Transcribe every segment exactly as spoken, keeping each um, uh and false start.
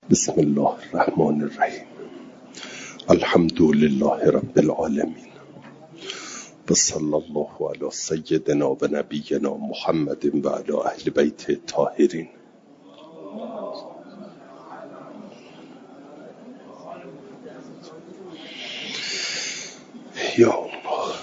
بسم الله الرحمن الرحیم. الحمد لله رب العالمین و صلی الله علی سیدنا و نبینا محمد و علی اهل بیت الطاهرین. یا الله.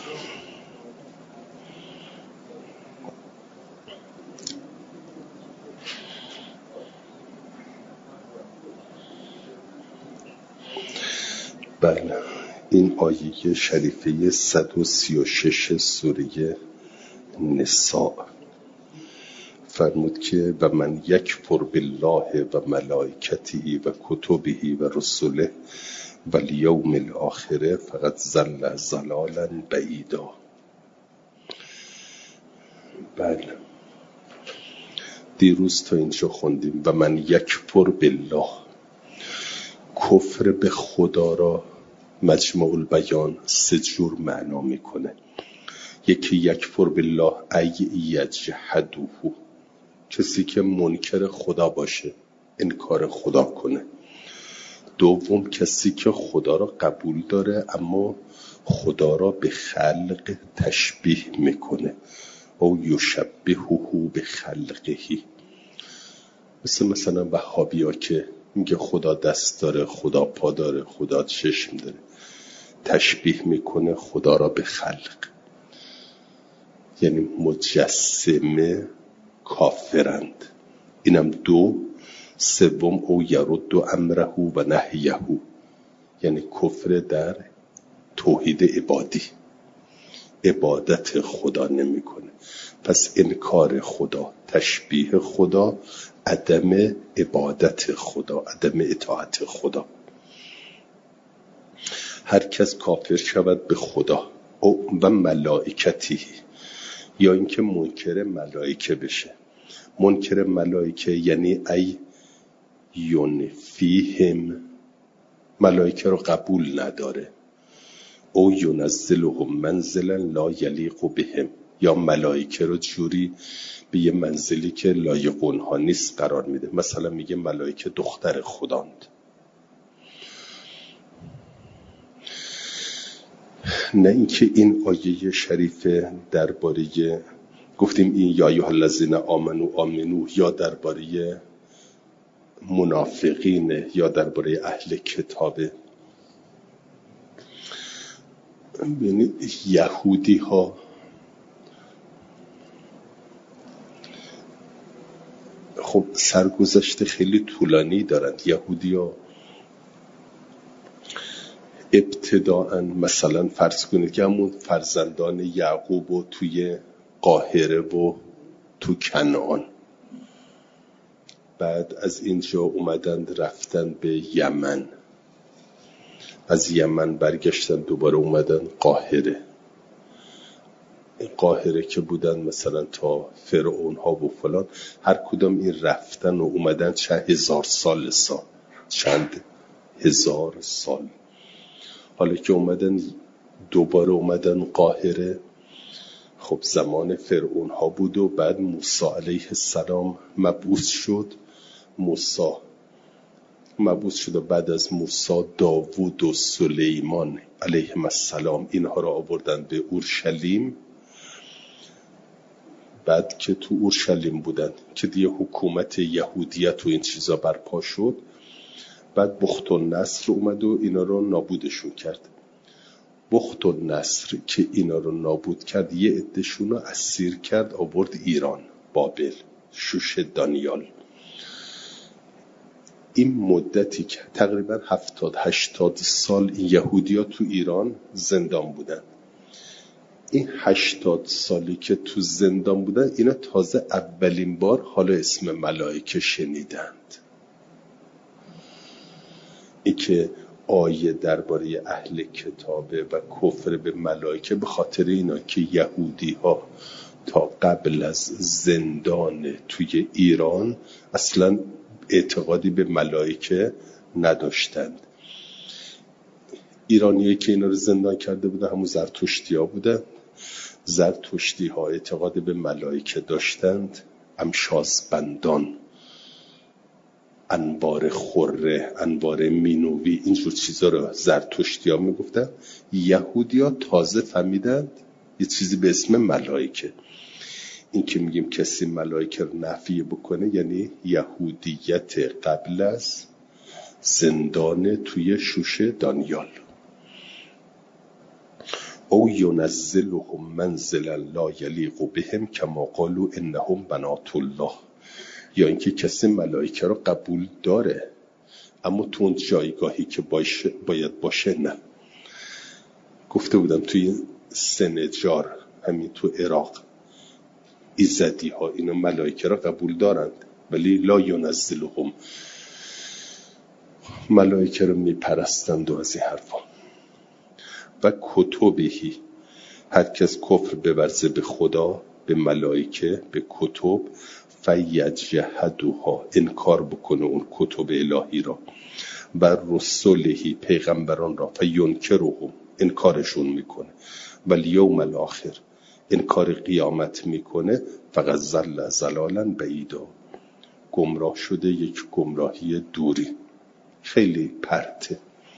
بله، این آیه شریفه صد و سی و شش سوره نساء فرمود که و من یکفر بالله و ملائکته و کتبه و رسله و الیوم الاخره فقد ضل ضلالا بعیدا. بله، دیروز تا اینجا خوندیم و من یکفر بالله. کفر به خدا را مجمع البیان سه جور معنا میکنه. یکی یکفر بالله ای یجحدوه، کسی که منکر خدا باشه، انکار خدا کنه. دوم کسی که خدا را قبول داره اما خدا را به خلق تشبیه میکنه او یشبهه به خلقه، مثل مثلا وهابیا که میگه خدا دست داره، خدا پا داره، خدا چشم داره، تشبیه میکنه خدا را به خلق. یعنی مجسمه کافرند. اینم دو. سوم او یرد امره و نهیه، یعنی کفر در توحید عبادی، عبادت خدا نمیکنه. پس انکار خدا، تشبیه خدا، عدم عبادت خدا، عدم اطاعت خدا. هر کس کافر شود به خدا او و ملائکتی، یا اینکه منکر ملائکه بشه. منکر ملائکه یعنی ای ینفیهم، ملائکه رو قبول نداره. او ینزلهم منزلا لا یلیق بهم، یا ملائکه رو جوری به یه منزلی که لایق اونها نیست قرار میده. مثلا میگه ملائکه دختر خداند. نه اینکه این آیه شریفه درباره، گفتیم این یا ایها الذین آمنوا آمنو، یا درباره منافقین یا درباره اهل کتابه. یعنی یهودی ها خب سرگذشت خیلی طولانی دارند. یهودی ها ابتداءً مثلا فرض کنید که همون فرزندان یعقوب و توی قاهره و تو کنعان، بعد از اینجا اومدند رفتن به یمن، از یمن برگشتن دوباره اومدن قاهره. قاهره که بودن مثلا تا فرعون ها و فلان، هر کدام این رفتن و اومدن چند هزار سال سال چند هزار سال. حالا که اومدن دوباره اومدن قاهره، خب زمان فرعون ها بود و بعد موسی علیه السلام مبعوث شد. موسی مبعوث شد و بعد از موسی داوود و سلیمان علیهم السلام اینها را آوردن به اورشلیم. بعد که تو اورشلیم بودن که دیگه حکومت یهودیت و این چیزا برپا شد، بعد بختالنصر اومد و اینا رو نابودشون کرد. بختالنصر که اینا رو نابود کرد، یه عده‌شون رو اسیر کرد آورد ایران، بابل، شوش دانیال. این مدتی که تقریبا هفتاد هشتاد سال این یهودی ها تو ایران زندان بودن. این هشتاد سالی که تو زندان بودن، اینا تازه اولین بار حالا اسم ملائکه شنیدند. این که آیه درباره اهل کتابه و کفر به ملائکه به خاطر اینا که یهودی ها تا قبل از زندان توی ایران اصلا اعتقادی به ملائکه نداشتند. ایرانیایی که اینا رو زندان کرده بودن همون زرتشتی ها بودن. زرتشتی ها اعتقاد به ملائکه داشتند. امشاسبندان انبار خره، انبار مینوی، اینجور چیزا رو زرتشتی ها میگفتن. یهودی ها تازه فهمیدند یه چیزی به اسم ملائکه. این که میگیم کسی ملائکه رو نفی بکنه یعنی یهودیت قبل از زندان توی شوشه دانیال. او ینزلهم منزلا لا یلیق بهم کما قالوا انهم بنات الله. یا اینکه کسی ملائکه رو قبول داره اما تو اون جایگاهی که باشه باید باشه نه. گفته بودم توی سنجار، همین تو عراق، ایزدی ها اینا ملائکه را قبول دارند ولی لا ینزلهم، ملائکه رو میپرستند و از این حرفا. و کتبهی، هر کس کفر بورزه به خدا، به ملائکه، به کتب، فیجحدها، انکار بکنه اون کتب الهی را، و رسولهی، پیغمبران را، فینکرهم، انکارشون میکنه، و الیوم الاخر، انکار قیامت میکنه، فقط ضل ضلالا بعیدا، گمراه شده یک گمراهی دوری. خیلی پرته.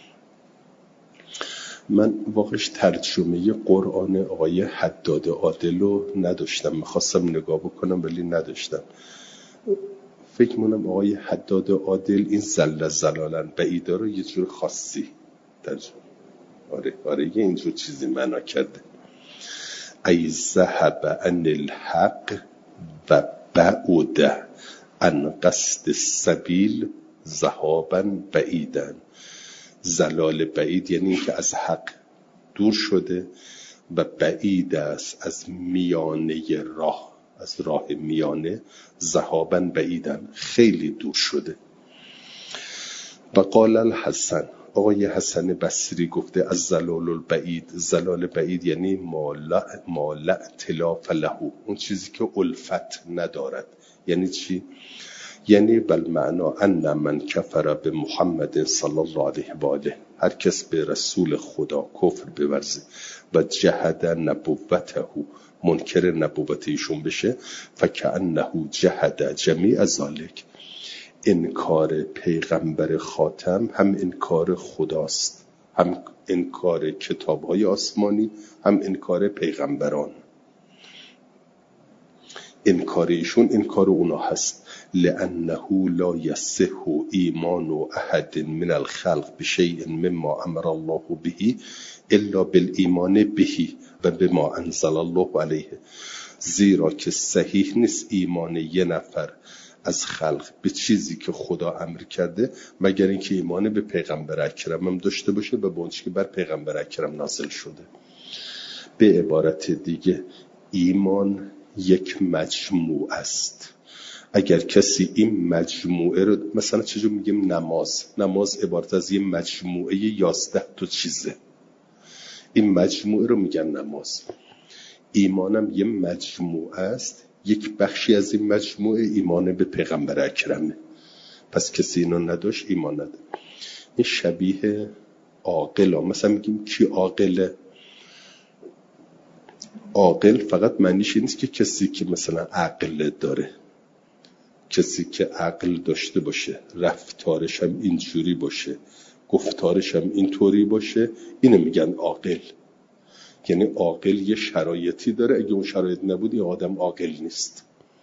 من واقعش ترجمه قرآن آقای حداد عادل رو نداشتم، میخواستم نگاه بکنم ولی نداشتم. فکر مونم آقای حداد عادل این زل زلالا بعیدا رو یه جور خاصی ترجمه، آره آره یه اینجور چیزی معنا کرده. ای ذهب عن الحق و بعد عن قصد السبیل ذهابا بعیدا. زلال بعید یعنی این که از حق دور شده و بعید است از میانه راه، از راه میانه، ذهابا بعیدا، خیلی دور شده. و قال الحسن، آقای حسن بصری گفته از زلال البعید، زلال بعید یعنی ما لا ائتلاف له، اون چیزی که الفت ندارد. یعنی چی؟ یعنی بالمعنا ان من کفر به محمد صلی الله علیه و آله، هر کس به رسول خدا کفر بورزه و جهد نبوته، منکر نبوت ایشون بشه، فکأنه جهد جمیع ذالک، انکار پیغمبر خاتم هم انکار خداست، هم انکار کتاب‌های آسمانی، هم انکار پیغمبران. انکار ایشون انکار اونا هست. لأنه لا يصح ایمان احد من الخلق بشیء مما امر الله به الا بالایمان به و بما انزل الله علیه. زیرا که صحیح نیست ایمان یه نفر از خلق به چیزی که خدا امر کرده مگر اینکه ایمان به پیغمبر اکرم هم داشته باشه و به اون چیزی که بر پیغمبر اکرم نازل شده. به عبارت دیگه ایمان یک مجموعه است. اگر کسی این مجموعه رو، مثلا چجور میگیم نماز، نماز عبارت از یه مجموعه یازده تا چیزه، این مجموعه رو میگن نماز. ایمانم یه مجموعه است، یک بخشی از این مجموعه ایمان به پیغمبر اکرمه. پس کسی اینو نداشت ایمان نداره. این شبیه عاقل ها. مثلا میگیم کی عاقله؟ عاقل فقط معنیش نیست که کسی که مثلا عقل داره، کسی که عقل داشته باشه، رفتارش هم اینجوری باشه، گفتارش هم اینطوری باشه، اینو میگن عاقل. یعنی عاقل یه شرایطی داره، اگه اون شرایط نبود این آدم عاقل نیست.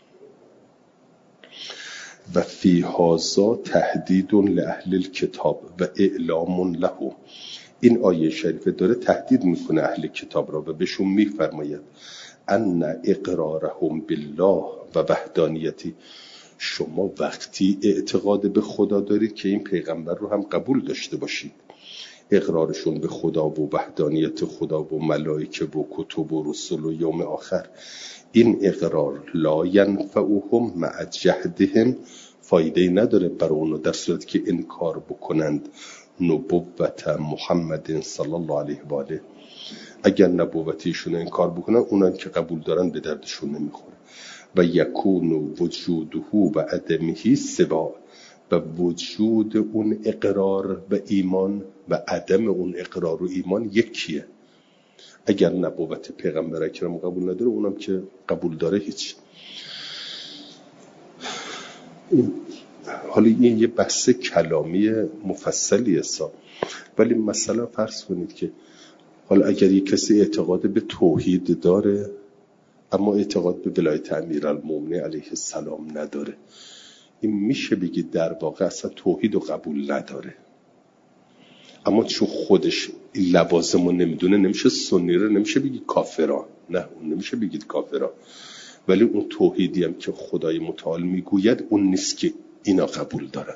و فی هذا تهدید لاهل الکتاب و اعلام لهم، این آیه شریفه داره تهدید میکنه اهل کتاب را و بهشون میفرماید ان اقرارهم بالله و وحدانیتی، شما وقتی اعتقاد به خدا دارید که این پیغمبر رو هم قبول داشته باشید، اقرارشون به خدا و وحدانیت خدا و ملائکه و کتب و رسول و یوم آخر، این اقرار لا ینفعهم مع جهدهم، فایده نداره برای اونو در صورتی که انکار بکنند نبوت محمد صلی الله علیه و آله. اگر نبوتیشون انکار بکنن، اونان که قبول دارن به دردشون نمیخوره. و یکون وجوده و عدمه سوا، و وجود اون اقرار به ایمان و عدم اون اقرار و ایمان یکیه. اگر نبوت پیغمبر اکرم قبول نداره، اونم که قبول داره هیچ. این حالا این یه بحث کلامی مفصلی است، ولی مثلا فرض کنید که حالا اگر یک کسی اعتقاد به توحید داره اما اعتقاد به ولایت امیرالمومنین علیه السلام نداره، این میشه بگید در واقع اصلا توحید رو قبول نداره، اما چون خودش این لوازم رو نمیدونه نمیشه سنی رو نمیشه بگید کافران، نه اون نمیشه بگید کافران، ولی اون توحیدی هم که خدای متعال میگوید اون نیست که اینا قبول دارد.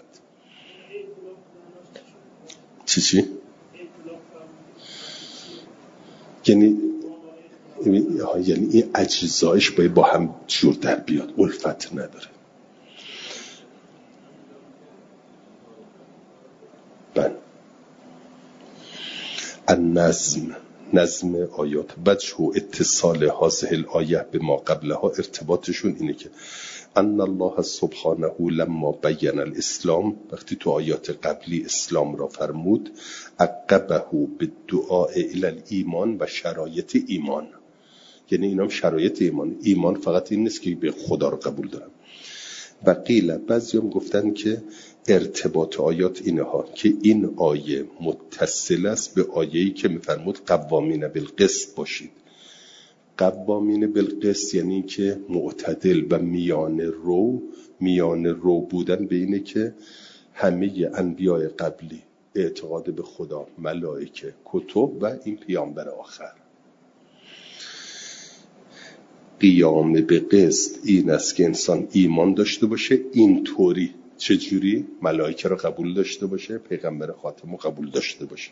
چی چی؟ یعنی یعنی این اجزایش باید با هم جور در بیاد، الفت نداره. بله. النظم، نظم آیات وجه و اتصال هذه الآیه به ما قبلها، ارتباطشون اینه که ان الله سبحانه لما بین الاسلام، وقتی تو آیات قبلی اسلام را فرمود، عقبه بالدعاء الی الایمان و شرایط ایمان، یعنی اینام شرایط ایمان. ایمان فقط این نیست که به خدا رو قبول دارم. و قیل، بعضی هم گفتن که ارتباط آیات اینها که این آیه متصل است به آیه‌ای که می‌فرمود قوامین بالقسط باشید. قوامین بالقسط یعنی که معتدل و میان رو، میان رو بودن به اینه که همه انبیاء قبلی اعتقاد به خدا، ملائکه، کتب و این پیامبر آخر. قیام به قسط این است که انسان ایمان داشته باشه اینطوری، چجوری؟ ملائکه رو قبول داشته باشه، پیغمبر خاتم رو قبول داشته باشه.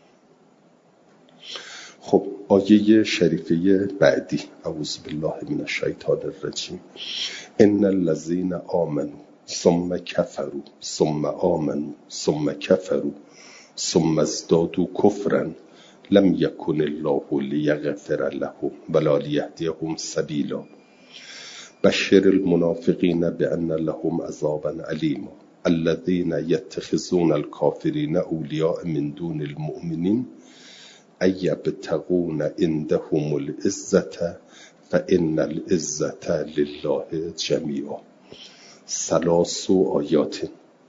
خب آیه شریفه بعدی، اعوذ بالله من الشیطان الرجیم، ان الذين آمنوا ثم كفروا ثم آمنوا ثم كفروا ثم ازدادوا كفرا لم يكن الله ليغفر لهم ولا ليهديهم سبيلا بشر المنافقين بأن لهم عذابا أليما الذين يتخذون الكافرين أولياء من دون المؤمنين أيبتغون عندهم العزة فإن العزة لله جميعا. ثلاث آیات.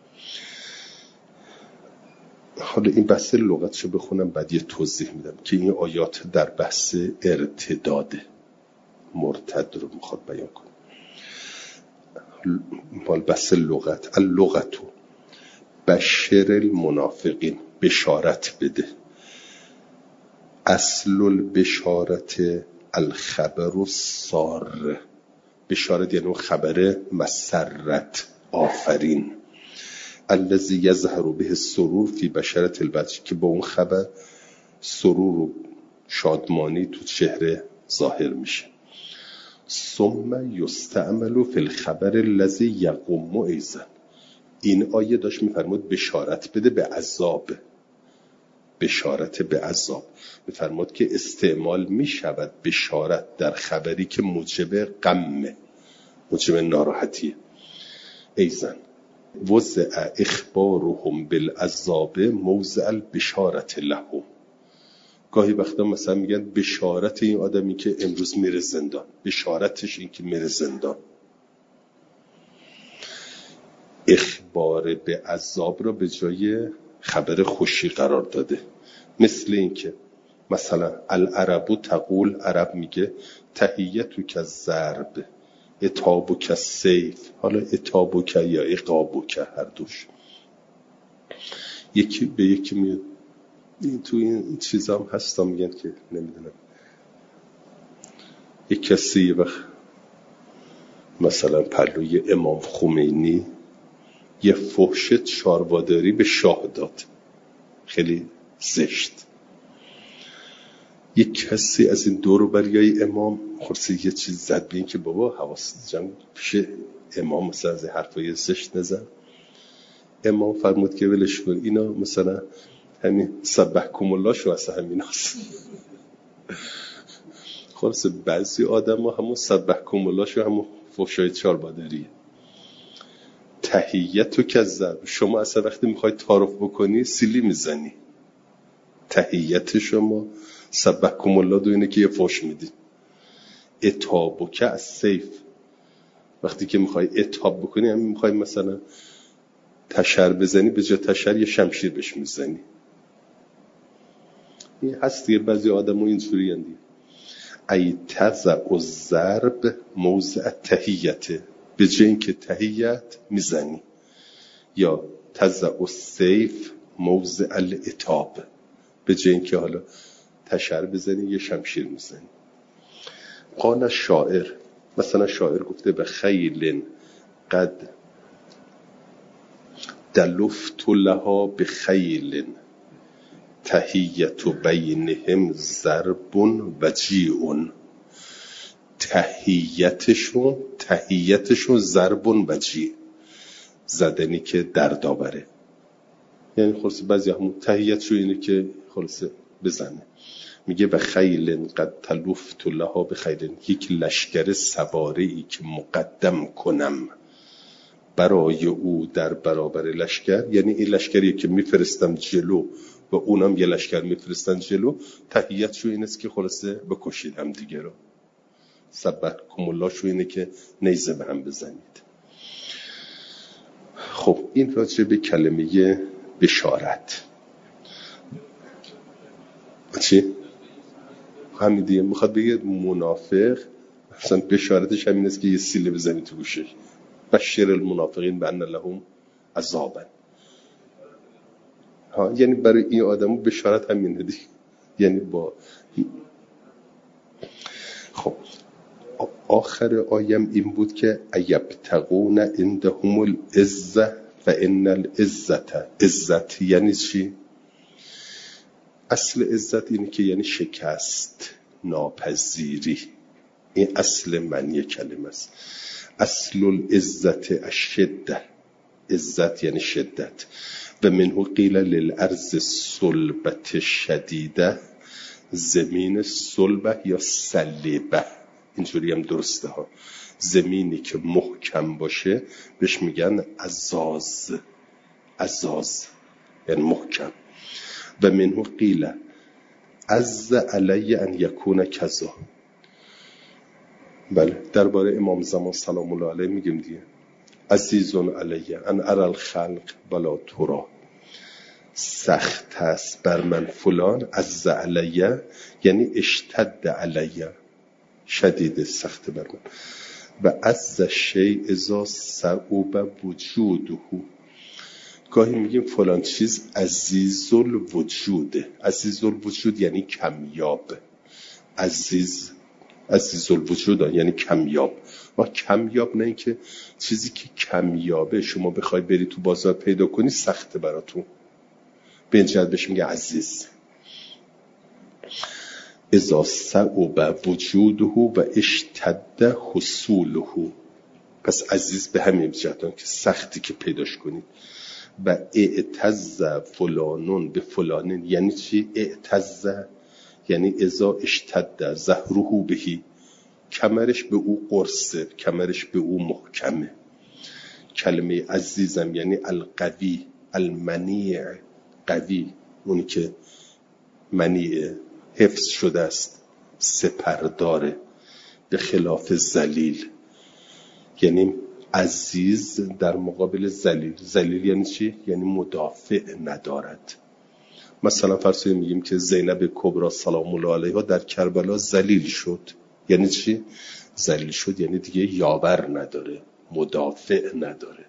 حالا این بحث لغتشو بخونم بعد یه توضیح میدم که این آیات در بحث ارتداد مرتد رو میخواد بیان کنه. مال بحث لغت، اللغتو بشر المنافقین، بشارت بده. اصل البشارت الخبر السار، بشارت یعنی خبر مسرت، آفرین. الذی یظهر به السرور فی بشرة البشر، که با اون خبر سرور و شادمانی تو چهره ظاهر میشه. ثم یستعمل فی الخبر الذی یقوم ایضا، این آیه داشت میفرمود بشارت بده به عذاب، بشارت به عذاب. میفرمود که استعمال میشود بشارت در خبری که موجب غم، موجب ناراحتیه. ایضا وضع اخبارهم بالعذاب موضع البشارت لهم، گاهی وقتا مثلا میگن بشارت این آدمی که امروز میره زندان، بشارتش این که میره زندان. اخبار به عذاب را به جای خبر خوشی قرار داده. مثل این که مثلا العربو تقول، عرب میگه تحییتو که ضرب اتابو که سیف، حالا اتابو که یا اقابو که هر دوش یکی به یکی میاد. این تو این چیزا هم هستا میگن که نمیدونم یک کسی یه وقت مثلا پلوی امام خمینی یه فحش چارباداری به شاه داد، خیلی زشت. یک کسی از این دور و بریای امام خورسید یه چیز زد به این که بابا حواست جمع پیش امام مثلا از حرفای زشت نزن. امام فرمود که ولش کن، اینا مثلا همین سبحکم الله شو اصلا همین هست. خلاص بعضی آدم ها همون سبحکم الله شو همون فحشای چاربادریه. تحییتو کذب، شما اصلا وقتی میخوای تعارف بکنی سیلی میزنی. تحییت شما سبحکم الله دو اینه که یه فحش میدی. اتابو که از سیف، وقتی که میخوای اتاب بکنی همین میخوای مثلا تشر بزنی به جای تشر یه شمشیر بهش میزنی. این هست دیگه، بعضی آدمو اینجوری اندی. ای تزع الضرب موضع تحیت، به جای اینکه تحیت میزنی. یا تزع السیف موضع العتاب، به جای اینکه حالا تشر بزنی یه شمشیر میزنی. قال شاعر، مثلا شاعر گفته به خیل قد دلفت لها به خیل تحیت بینهم ضرب وجیع. تحیتشون تحیتشون ضرب وجیع، زدنی که دردآوره. یعنی خلاصه بعضی همون تحیتشو اینه که خلاصه بزنه. میگه و خیل قد تلفت لها به خیل، یک لشکر سواره‌ای که مقدم کنم برای او در برابر لشکر، یعنی این لشکری که میفرستم جلو و اونم یه لشکر میفرستن جلو، تحیتشو این است که خلاصه بکشید هم دیگه رو. سبحکم الله شو اینه که نیزه به هم بزنید. خب این راجع به کلمه بشارت. چی؟ همین دیگه میخواد بگه منافق مثلا بشارتش همین است که یه سیله بزنی تو گوشش. بشر المنافقین بان لهم عذابا. ها یعنی برای این آدمو بشارت همینه دیگه. یعنی با خب آخر آیم این بود که ایبتغون عندهم العزة فان العزة، عزت یعنی چی؟ اصل عزت اینه که یعنی شکست ناپذیری. این اصل معنی کلمه است. اصل العزت الشده، عزت یعنی شدت. و منه قیل للارض صلبت شدیده، زمین صلبه یا صلیبه، اینجوری هم درسته ها. زمینی که محکم باشه بهش میگن عزاز، عزاز یعنی محکم. و منه قیل عز علی ان یکون کذا. بله درباره امام زمان سلام الله علیه میگیم دیگه، عزیزون علیه ان ارى الخلق ولا ترى، سخت است بر من فلان، عز علیه یعنی اشتد علیه، شدید سخت بر من. و عز شیء اذا صعوب وجوده، گاهی میگیم فلان چیز عزیز الوجوده. عزیز الوجود یعنی کمیاب. عزیز عزیز الوجود یعنی کمیاب. ما کمیاب نه این که چیزی که کمیابه شما بخوای بری تو بازار پیدا کنی سخته براتون، به این جهت بهش میگه عزیز. اذا صعوب وجوده و اشتد حصوله، پس عزیز به همین جهت که سختی که پیداش کنید. و اعتز فلانون به فلانین یعنی چی؟ اعتز یعنی اذا اشتد ظهره بهی، کمرش به او قرصه، کمرش به او محکمه. کلمه عزیزم یعنی القوی، المنیع، قوی، اونی که منیع حفظ شده است، سپرداره، به خلاف ذلیل. یعنی عزیز در مقابل ذلیل. ذلیل یعنی چی؟ یعنی مدافع ندارد. مثلا فرض میگیم که زینب کبرا سلام الله علیها در کربلا ذلیل شد. یعنی چی؟ ذلیل شد یعنی دیگه یاور نداره، مدافع نداره.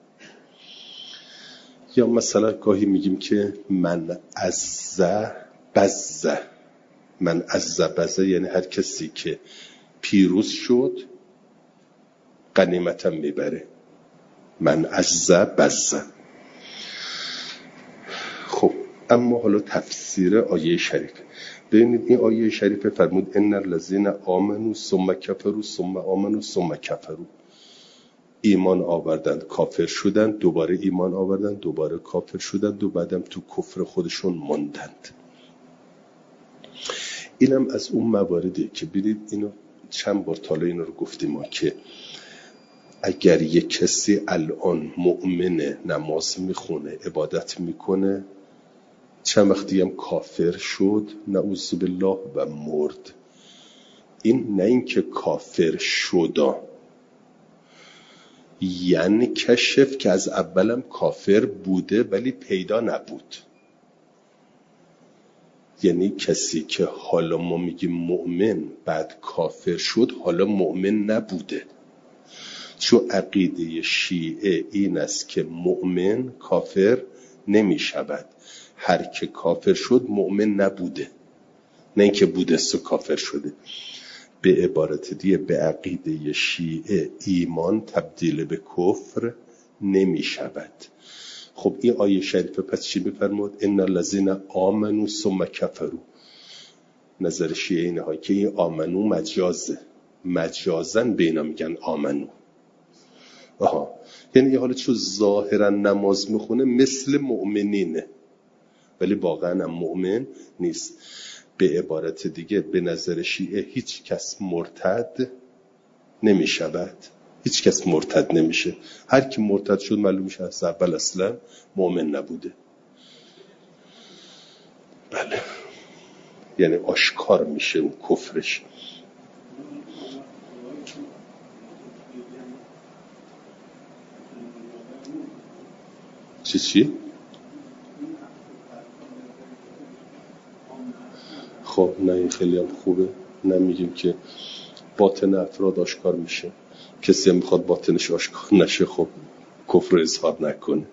یا مثلا گاهی میگیم که من عزه بزه، من عزه بزه یعنی هر کسی که پیروز شد غنیمتم میبره. من عزه بزه. خب اما حالا تفسیر آیه شریف. ببینید این آیه شریف فرمود ان الذين آمنوا ثم كفروا ثم آمنوا ثم كفروا، ایمان آوردند کافر شدند، دوباره ایمان آوردند دوباره کافر شدند و بعدم تو کفر خودشون ماندند. اینم از اون مواردی که ببینید اینو چند بار تالا اینو رو گفتیم ما که اگر یک کسی الان مؤمنه، نماز میخونه، عبادت میکنه، چند وقت دیگه هم کافر شد نعوذ بالله و مرد، این نه این که کافر شد، یعنی کشف که از اولم کافر بوده ولی پیدا نبود. یعنی کسی که حالا ما میگیم مؤمن بعد کافر شد حالا مؤمن نبوده، چون عقیده شیعه این است که مؤمن کافر نمی شود. هر که کافر شد مؤمن نبوده، نه اینکه بوده سو کافر شده. به عبارت دیگه به عقیده شیعه ایمان تبدیل به کفر نمی شود. خب این آیه شریفه پس چی بفرمود؟ ان الذین آمنوا ثم کفروا. نظر شیعه اینه ها که این آمنو مجازه، مجازن به اینا میگن آمنو. آها، یعنی حالا چون ظاهرا نماز میخونه مثل مؤمنینه ولی واقعا هم مؤمن نیست. به عبارت دیگه به نظر شیعه هیچ کس مرتد نمی شود، هیچ کس مرتد نمیشه. هر کی مرتد شد معلوم میشه از اول اصلا مؤمن نبوده. بله، یعنی آشکار میشه اون کفرش. چی چی؟ خب نه این خیلی هم خوبه، نمیگیم که باطن افراد آشکار میشه. کسی هم میخواد باطنش آشکار نشه خب کفر اظهار نکنه.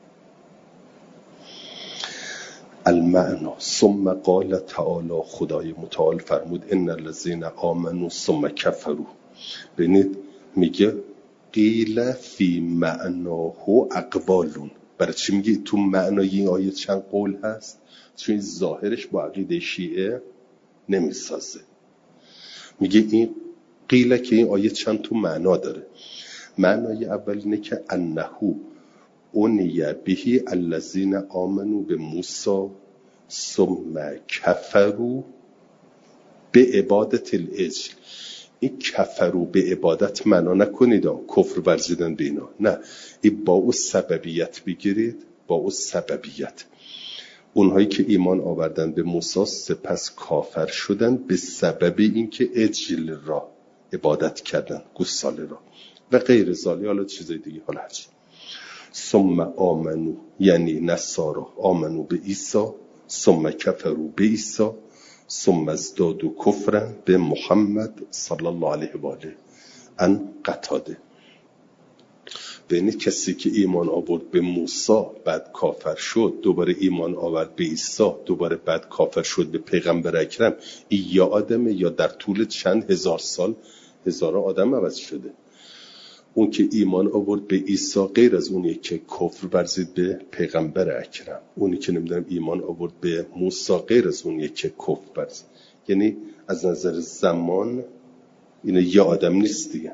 المعنا ثم قال تعالی، خدای متعال فرمود ان الذين آمنوا ثم کفروا. ببینید میگه قیل فی معناه اقوالون. برای چی میگه تو معنای این آیه چند قول هست؟ چون ظاهرش با عقیده شیعه نمیسازه. میگه این قیل که این آیه چند تو معنا داره. معنای اول اینه که انهو اونیه بهی الذین آمنوا به موسی ثم کفروا به عبادت العجل. این کفروا به عبادت معنا نکنید کفر ورزیدن به اینا، نه، این با او سببیت بگیرید، با او سببیت. اونهایی که ایمان آوردن به موسی سپس کافر شدن به سبب اینکه عجل را عبادت کردن، گوساله را و غیر ذالک، حالا چیزای دیگه، حالا هرچی. ثم آمنو یعنی نصارا آمنو به عیسی، ثم کفروا به عیسی، ثم ازدادوا کفرا به محمد صلی الله علیه و آله. ان قتاده. یعنی کسی که ایمان آورد به موسی بعد کافر شد، دوباره ایمان آورد به عیسی، دوباره بعد کافر شد به پیغمبر اکرم، این یا آدمه یا در طول چند هزار سال هزاران آدم عوض شده. اون که ایمان آورد به عیسی غیر از اونیه که کفر ورزید به پیغمبر اکرم. اونی که نمیدونم ایمان آورد به موسی غیر از اونیه که کفر ورزید. یعنی از نظر زمان اینه یا آدم نیست دیگه.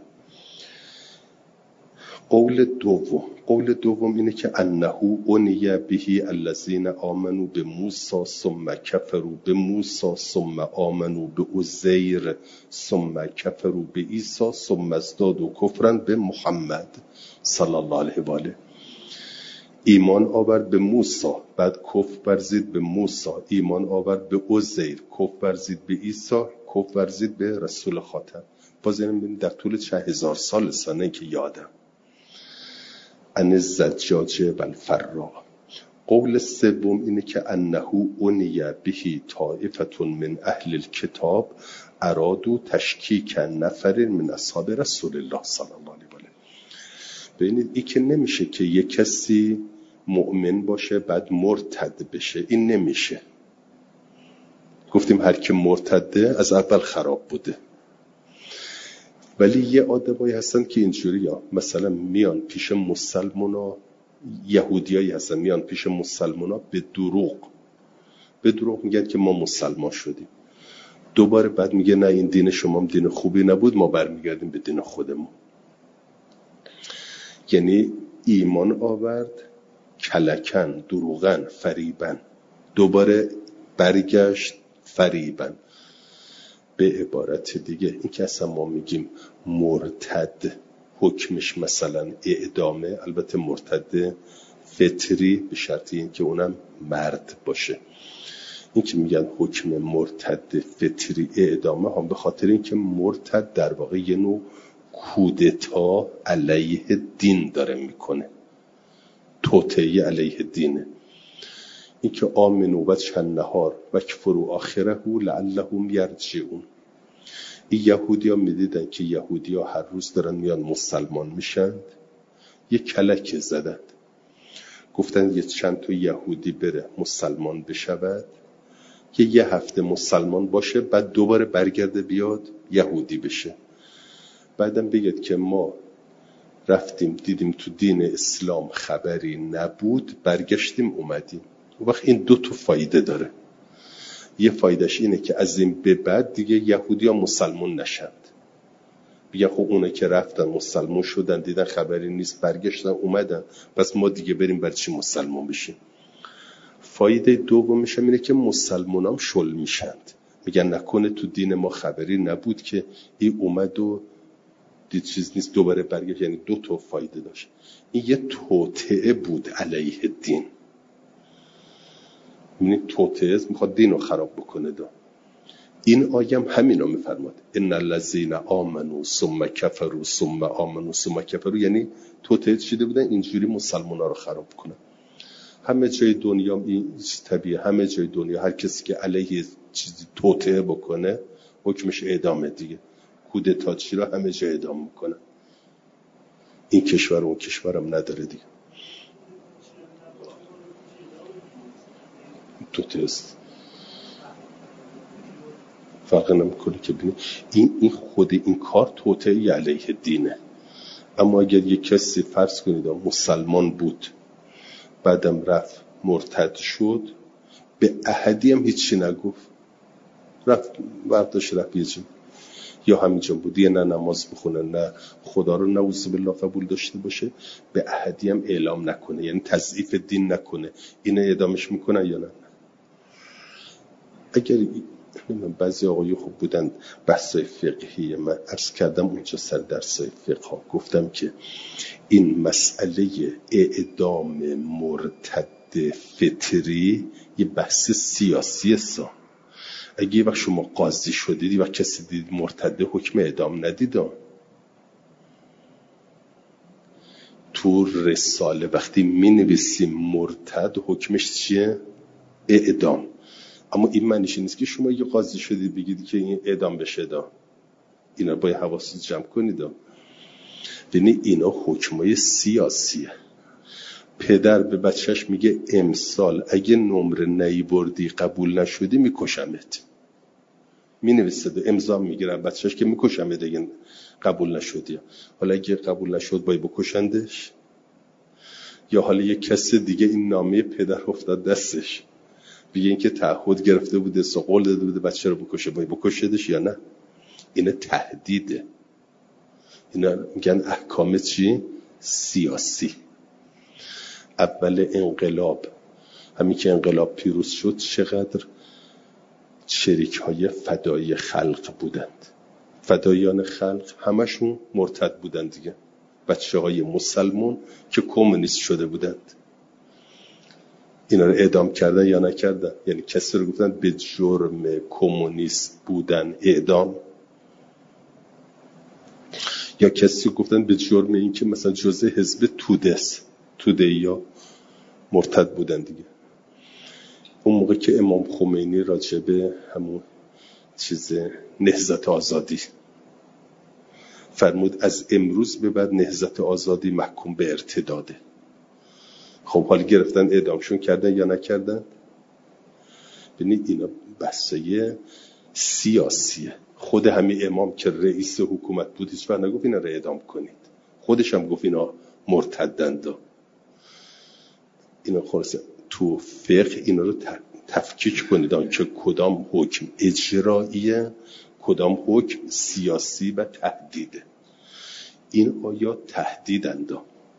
قول دوم قول دوم اینه که انهو اونیه بهی الذین آمنوا به موسی ثم کفروا به موسی ثم آمنوا به عزیر ثم کفروا به عیسی ثم ازدادوا کفرا به محمد صلی الله علیه و آله. ایمان آورد به موسی بعد کفر ورزید به موسی، ایمان آورد به عزیر کفر ورزید به عیسی، کفر ورزید به رسول خاتم. باز اینم در طول چند هزار سال سنه که یادم. ان الزجاج و الفراء. قول سوم اینه که انهو اونیه بهی طائفه من اهل الکتاب ارادو تشکیک نفر من اصحاب رسول الله صلی الله علیه و آله. ببینید این که نمیشه که یک کسی مؤمن باشه بعد مرتد بشه، این نمیشه. گفتیم هر کی مرتده از اول خراب بوده. ولی یه آدمایی هستن که اینجوری ها، مثلا میان پیش مسلمونا، یهودیایی هستن میان پیش مسلمونا به دروغ به دروغ میگن که ما مسلمان شدیم، دوباره بعد میگه نه این دین شما هم دین خوبی نبود، ما برمیگردیم به دین خودمون. یعنی ایمان آورد کلکن، دروغن، فریبن، دوباره برگشت فریبن. به عبارت دیگه این که اصلا ما میگیم مرتد حکمش مثلا اعدامه، البته مرتد فطری به شرطی این که اونم مرد باشه. این که میگن حکم مرتد فطری اعدامه هم به خاطر این که مرتد در واقع یه نوع کودتا علیه دین داره میکنه، توطئه علیه دینه. این که آمنو و چنهار و کفروا آخره لعلهم یرجعون. این یهودی ها میدیدن که یهودی ها هر روز دارن میان مسلمان میشن، یه کلک زدن، گفتن یه چند تا یهودی بره مسلمان بشود که یه هفته مسلمان باشه، بعد دوباره برگرده بیاد یهودی بشه. بعدم بگید که ما رفتیم دیدیم تو دین اسلام خبری نبود، برگشتیم اومدیم. وقت این دو تا فایده داره. یه فایدهش اینه که از این به بعد دیگه یهودی ها مسلمان نشند، بگه خب اونا که رفتن مسلمان شدن دیدن خبری نیست برگشتن اومدن، پس ما دیگه بریم برای چی مسلمان بشیم. فایده دومش اینه که مسلمان هم شل میشند، میگن نکنه تو دین ما خبری نبود که این اومد و دید چیز نیست دوباره برگشت. یعنی دو تا فایده داشت. این یه توطئه بود علیه دین. یعنی توطئه میخواد دین رو خراب بکنه. دا این آیه هم همینا میفرماد ان الذین آمنوا ثم کفروا ثم آمنوا ثم کفروا، یعنی توطئه شده بودن اینجوری مسلمانا رو خراب کنه. همه جای دنیا این طبیعه، همه جای دنیا هر کسی که علیه چیزی توطئه بکنه حکمش اعدامه دیگه. کودتاچی رو همه جای اعدام میکنه. این کشور و اون کشورم نداره دیگه. توطئه است. فرق نمیکنه که ببینید این این خود این کار توطئه علیه دینه. اما اگر یک کسی فرض کنید مسلمان بود بعدم رفت مرتد شد، به احدی هم هیچی نگفت، رفت برداشت رفت یه جا یا همینجا بودی، نه نماز بخونه نه خدا رو نعوذ بالله قبول داشته باشه، به احدی هم اعلام نکنه، یعنی تضعیف دین نکنه، اینه اعدامش میکنن یا نه. اگر بعضی آقایی خوب بودن بحثای فقهی، من عرض کردم اونجا سر درسای فقه ها گفتم که این مسئله اعدام مرتد فطری یه بحث سیاسی است. اگه یه وقت شما قاضی شدید و کسی دید مرتد حکم اعدام ندید، تو رساله وقتی می نویسیم مرتد حکمش چیه؟ اعدام. اما این معنیش نیست که شما یه قاضی شدید بگید که این اعدام بشه. دا اینا باید حواست جمع کنید. یعنی اینا حکمای سیاسیه. پدر به بچهش میگه امسال اگه نمره نیبردی قبول نشدی میکشمت، مینویسه امضا میگیره بچهش که میکشمت اگه قبول نشدی. حالا اگه قبول نشد باید بکشندش، یا حالا یه کس دیگه این نامه پدر افتاد دستش بگه این که تعهد گرفته بوده سو قول داده بوده بچه رو بکشه، باید بکشدش یا نه. اینه تهدیده. اینا میگن احکام چی؟ سیاسی. اول انقلاب، همین که انقلاب پیروز شد، چقدر شریک های فدایی خلق بودند. فدایان خلق همشون مرتد بودند دیگه، بچه های مسلمون که کمونیست شده بودند. اینا رو اعدام کردن یا نکردن؟ یعنی کسی رو گفتن به جرم کمونیست بودن اعدام، یا کسی رو گفتن به جرم این که مثلا جزء حزب تودس توده یا مرتد بودن دیگه. اون موقع که امام خمینی راجبه همون چیز نهضت آزادی فرمود از امروز به بعد نهضت آزادی محکوم به ارتداده. خب حالا گرفتن اعدامشون کردن یا نکردن؟ ببینید اینا بحثای سیاسیه. خود همین امام که رئیس حکومت بود هیچ وقت نگفت اینا رو اعدام کنید، خودش هم گفت اینا مرتدند. اینا خلاصه تو فقه اینا رو تفکیک کنید که کدام حکم اجراییه کدام حکم سیاسی و تهدیده. این آیات تهدیدند.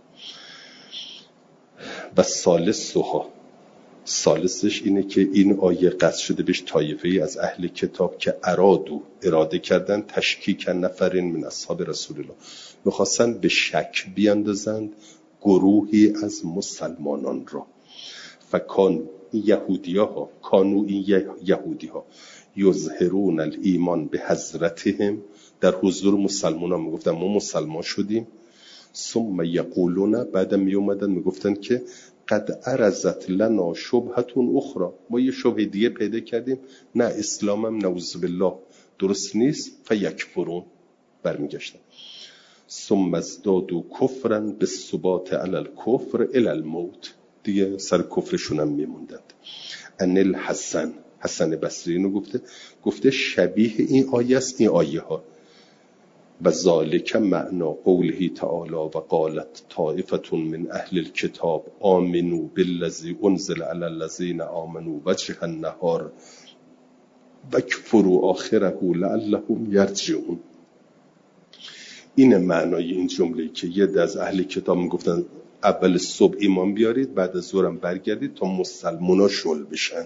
و ثالثها، ثالثش اینه که این آیه قصد شده بهش طایفه‌ای از اهل کتاب که ارادو اراده کردن تشکیک نفرین من اصحاب رسول الله، میخواستن به شک بیاندازند گروهی از مسلمانان را. فکان یهودی ها کانو این یهودی ها یظهرون الایمان به حضرتهم، در حضور مسلمان ها میگفتن ما مسلمان شدیم. ثم یقولون، بعدم میومدن میگفتن که قد ارزت لنا شبهتون اخرى، ما یه شبهه دیگه پیدا کردیم، نه اسلامم نعوذ بالله درست نیست. فیکفرون، برمیگشتن. ثم ازدادوا کفرا بالثبات علی الکفر الی الموت، دیگه سر کفرشون هم میموندند. ان الحسن، حسن بصری اینو گفته، گفته شبیه این آیه است این آیه ها. و ذالک معنا قوله تعالی و قالت طائفة من اهل الكتاب آمنوا بالذی انزل علی الذین آمنوا وجه النهار واکفروا آخره لعلهم یرجعون. این معنای این جمله که یه دسته از اهل کتاب میگفتن اول صبح ایمان بیارید بعد از ظهرم برگردید تا مسلمونا شل بشند.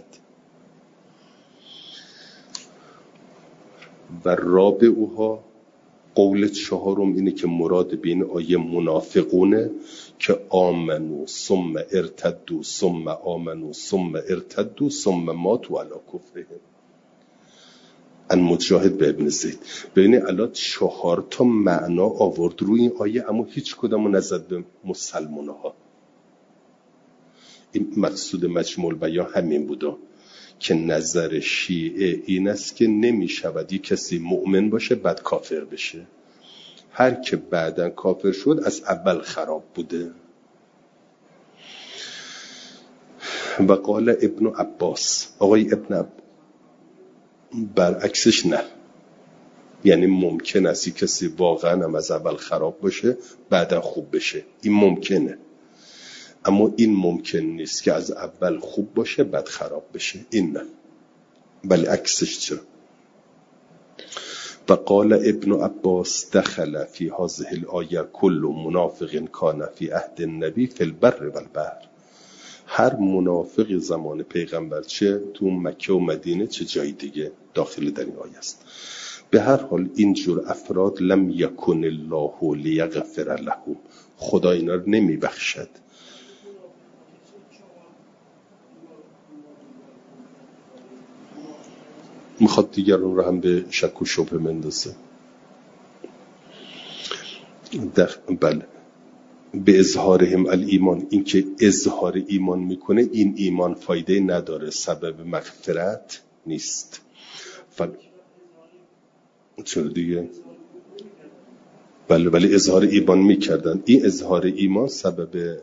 و رابعها، قول چهارم اینه که مراد بین آیه منافقونه که آمنو ثم ارتدو ثم آمنو ثم ارتدو ثم ماتوا علی کفرهم. ان مجاهد به ابن زید. ببینید الان چهار تا معنا آورد روی این آیه، اما هیچ کدومو نزد به مسلمان‌ها. این مقصود مجموع البیان همین بوده که نظر شیعه این است که نمی شود یک کسی مؤمن باشه بعد کافر بشه. هر که بعداً کافر شد از اول خراب بوده. و قال ابن عباس، آقای ابن عباس برعکسش نه، یعنی ممکن است کسی واقعا هم از اول خراب باشه بعدا خوب بشه، این ممکنه، اما این ممکن نیست که از اول خوب باشه بعد خراب بشه، این نه، بل عکسش. چرا؟ و قال ابن عباس دخل فی هذه الآیه کل منافق کان فی عهد النبی فی البر والبحر. هر منافق زمان پیغمبر، چه تو مکه و مدینه چه جای دیگه، داخل در این آیه است. به هر حال اینجور افراد لم یکن الله لیغفر لهم، خدا اینا رو نمی بخشد. میخواد دیگران رو هم به شک و شبهه مندازه. بله، به اظهارهم الایمان، این که اظهار ایمان میکنه این ایمان فایده نداره، سبب مغفرت نیست. فل... چرا دیگه؟ بله ولی اظهار ایمان میکردن، این اظهار ایمان سبب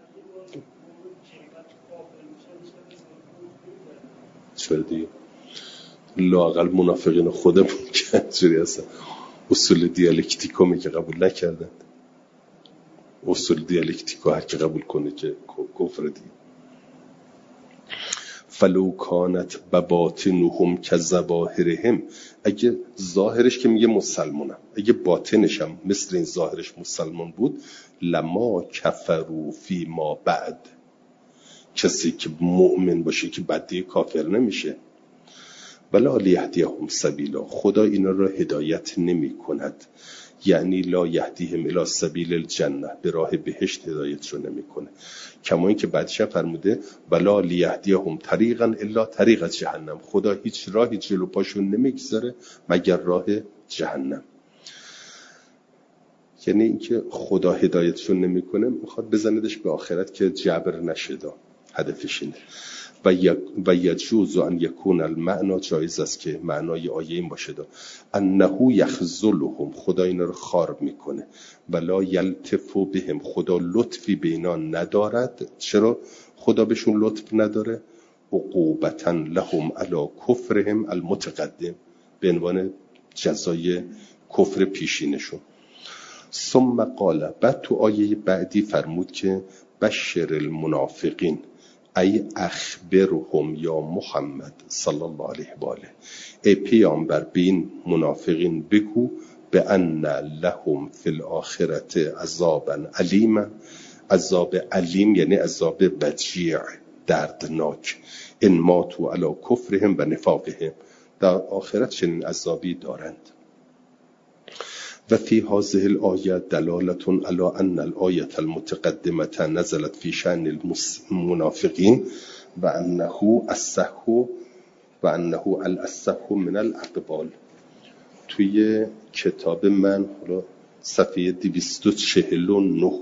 چرا دیگه؟ لااقل منافقین خودمون که اینجوری هستن، اصول دیالکتیکو که قبول نکردن. اصول دیالکتیکو هر که قبول کنه که کفر دیگه. فلو کانت بباطنهم کظواهرهم، اگه ظاهرش که میگه مسلمانم، اگه باطنش هم مثل این ظاهرش مسلمان بود، لما کفروا فی ما بعد، کسی که مؤمن باشه که بعد دیگه کافر نمیشه. ولا لیهدیهم سبیلا، خدا اینا را هدایت نمی کند، یعنی لا یهدیهم الی سبیل الجنه، به راه بهشت هدایتشون نمی کنه. کما این که بعدش فرموده ولا لیهدیهم طریقا الا طریق جهنم، خدا هیچ راهی جلو پاشون نمیگذاره مگر راه جهنم. یعنی اینکه خدا هدایتشون نمیکنه میخواد بزندش به آخرت که جبر نشه، هدفش اینه. و یجوز ان یکون المعنی، جایز است که معنای آیه این باشه دا انه یخذلهم، خدا اینا رو خار میکنه، ولا یلطف بهم، خدا لطفی به اینا ندارد. چرا خدا بهشون لطف نداره؟ عقوبتا لهم علی کفرهم المتقدم، به عنوان جزای کفر پیشینشون. ثم قال، بعد تو آیه بعدی فرمود که بشر المنافقین، ای اخبرهم یا محمد صلی الله علیه و آله، ای پیامبر به این منافقین بگو به ان لهم فی الاخرت عذابا علیما، عذاب علیم یعنی عذاب وجیع دردناک، ان ماتوا علی کفرهم و نفاقهم، در آخرت چنین عذابی دارند. و فی هذه الآیه دلالة علی ان الآیه المتقدمه نزلت فی شأن المنافقین و انه الصح و انه الاصح من الاقوال. توی کتاب من حالا صفحه دویست و چهل و نه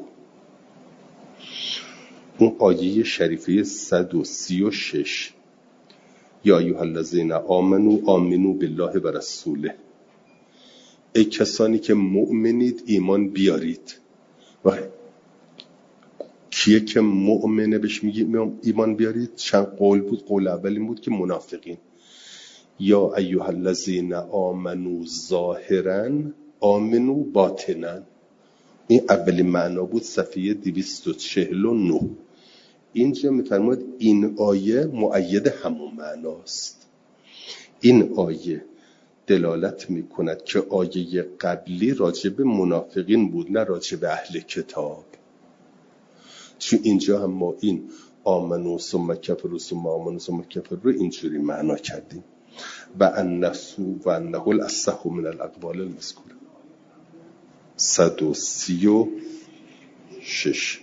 اون آیه شریفه صد و سی و شش یا ایها الذین آمنو آمنو بالله و رسوله، ای کسانی که مؤمنید ایمان بیارید. و کیه که مؤمنه بهش میگیم ایمان بیارید؟ چند قول بود. قول اول این بود که منافقین. یا ایها الذین آمنو ظاهرا آمنو باطنا، این اولین معنا بود صفحه دویست و چهل و نه. اینجا میفرماید این آیه مؤید همون معناست. این آیه دلالت میکند که آیه قبلی راجع به منافقین بود نه راجع به اهل کتاب. چون اینجا هم ما این آمنو ثم کفروا ثم آمنو ثم کفروا رو اینجوری معنا کردیم و النسو و انه الاصح من الاقوال المذکوره. صد و سی و شش.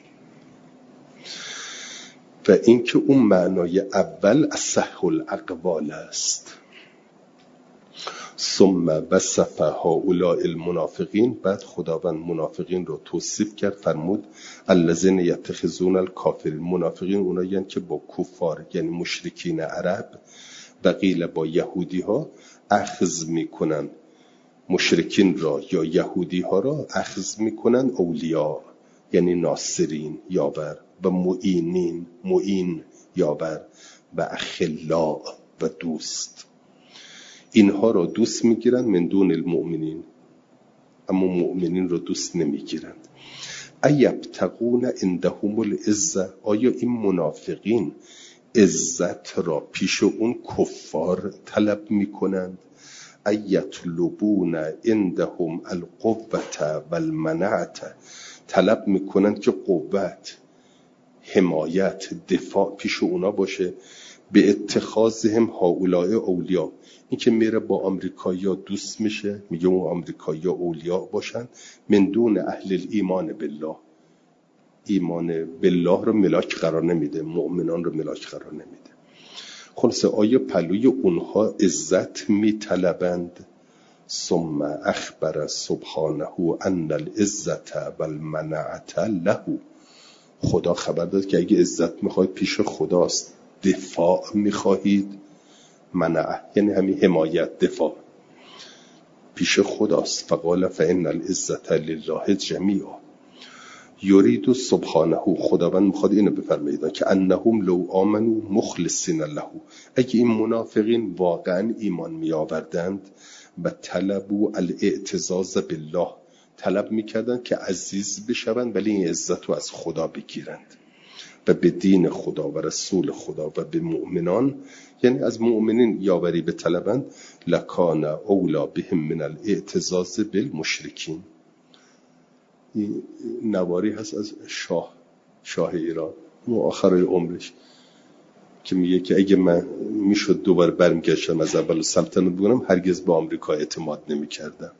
و این که اون معنای اول اصح الاقوال است. ثم وصف هؤلاء المنافقین، بعد خداوند منافقین رو توصیف کرد، فرمود الذین یتخذون الکافرین، منافقین اونایی که با کفار یعنی مشرکین عرب و قیل با یهودی ها اخذ میکنن، مشرکین را یا یهودی ها را اخذ میکنن اولیاء یعنی ناصرین یاور و معینین معین یاور و اخلاء و دوست. اینها را دوست میگیرند من دون المؤمنین، اما مؤمنین را دوست نمیگیرند. ایبتغون عندهم العزة، آیا این منافقین عزت را پیش اون کفار طلب میکنند؟ ایطلبون عندهم القوة والمنعة، طلب میکنند که قوت، حمایت، دفاع پیش اونا باشه. به اتخاذهم هؤلاء اولیاء، این که میره با آمریکایی‌ها دوست میشه، میگه اون آمریکایی‌ها اولیاء باشن من دون اهل الایمان بالله، ایمان بالله رو ملاک قرار نمیده، مؤمنان رو ملاک قرار نمیده. خلاصه آیا پلوی اونها عزت میطلبند؟ ثم اخبر سبحانه ان العزة والمنعة له، خدا خبر داد که اگه عزت میخواید پیش خداست، دفاع میخواهید، منع یعنی همین حمایت، دفاع پیش خداست. فقال فإن العزة لله جمیعا، یرید سبحانه، خداوند میخواد اینو بفرمایید که انهم لو آمنوا مخلصین له، اگه این منافقین واقعا ایمان میآوردند و طلبوا الاعتزاز بالله، طلب میکردند که عزیز بشوند ولی این عزت رو از خدا بگیرند و به دین خدا و رسول خدا و به مؤمنان، یعنی از مؤمنین یاوری به طلبند، لکان اولا بهم من الاعتزاز بالمشرکین. این نواری هست از شاه شاه ایران و آخرای عمرش که میگه که اگه من میشد دوباره برمیگشتم از اول سلطنت بگونم هرگز به آمریکا اعتماد نمی کردم.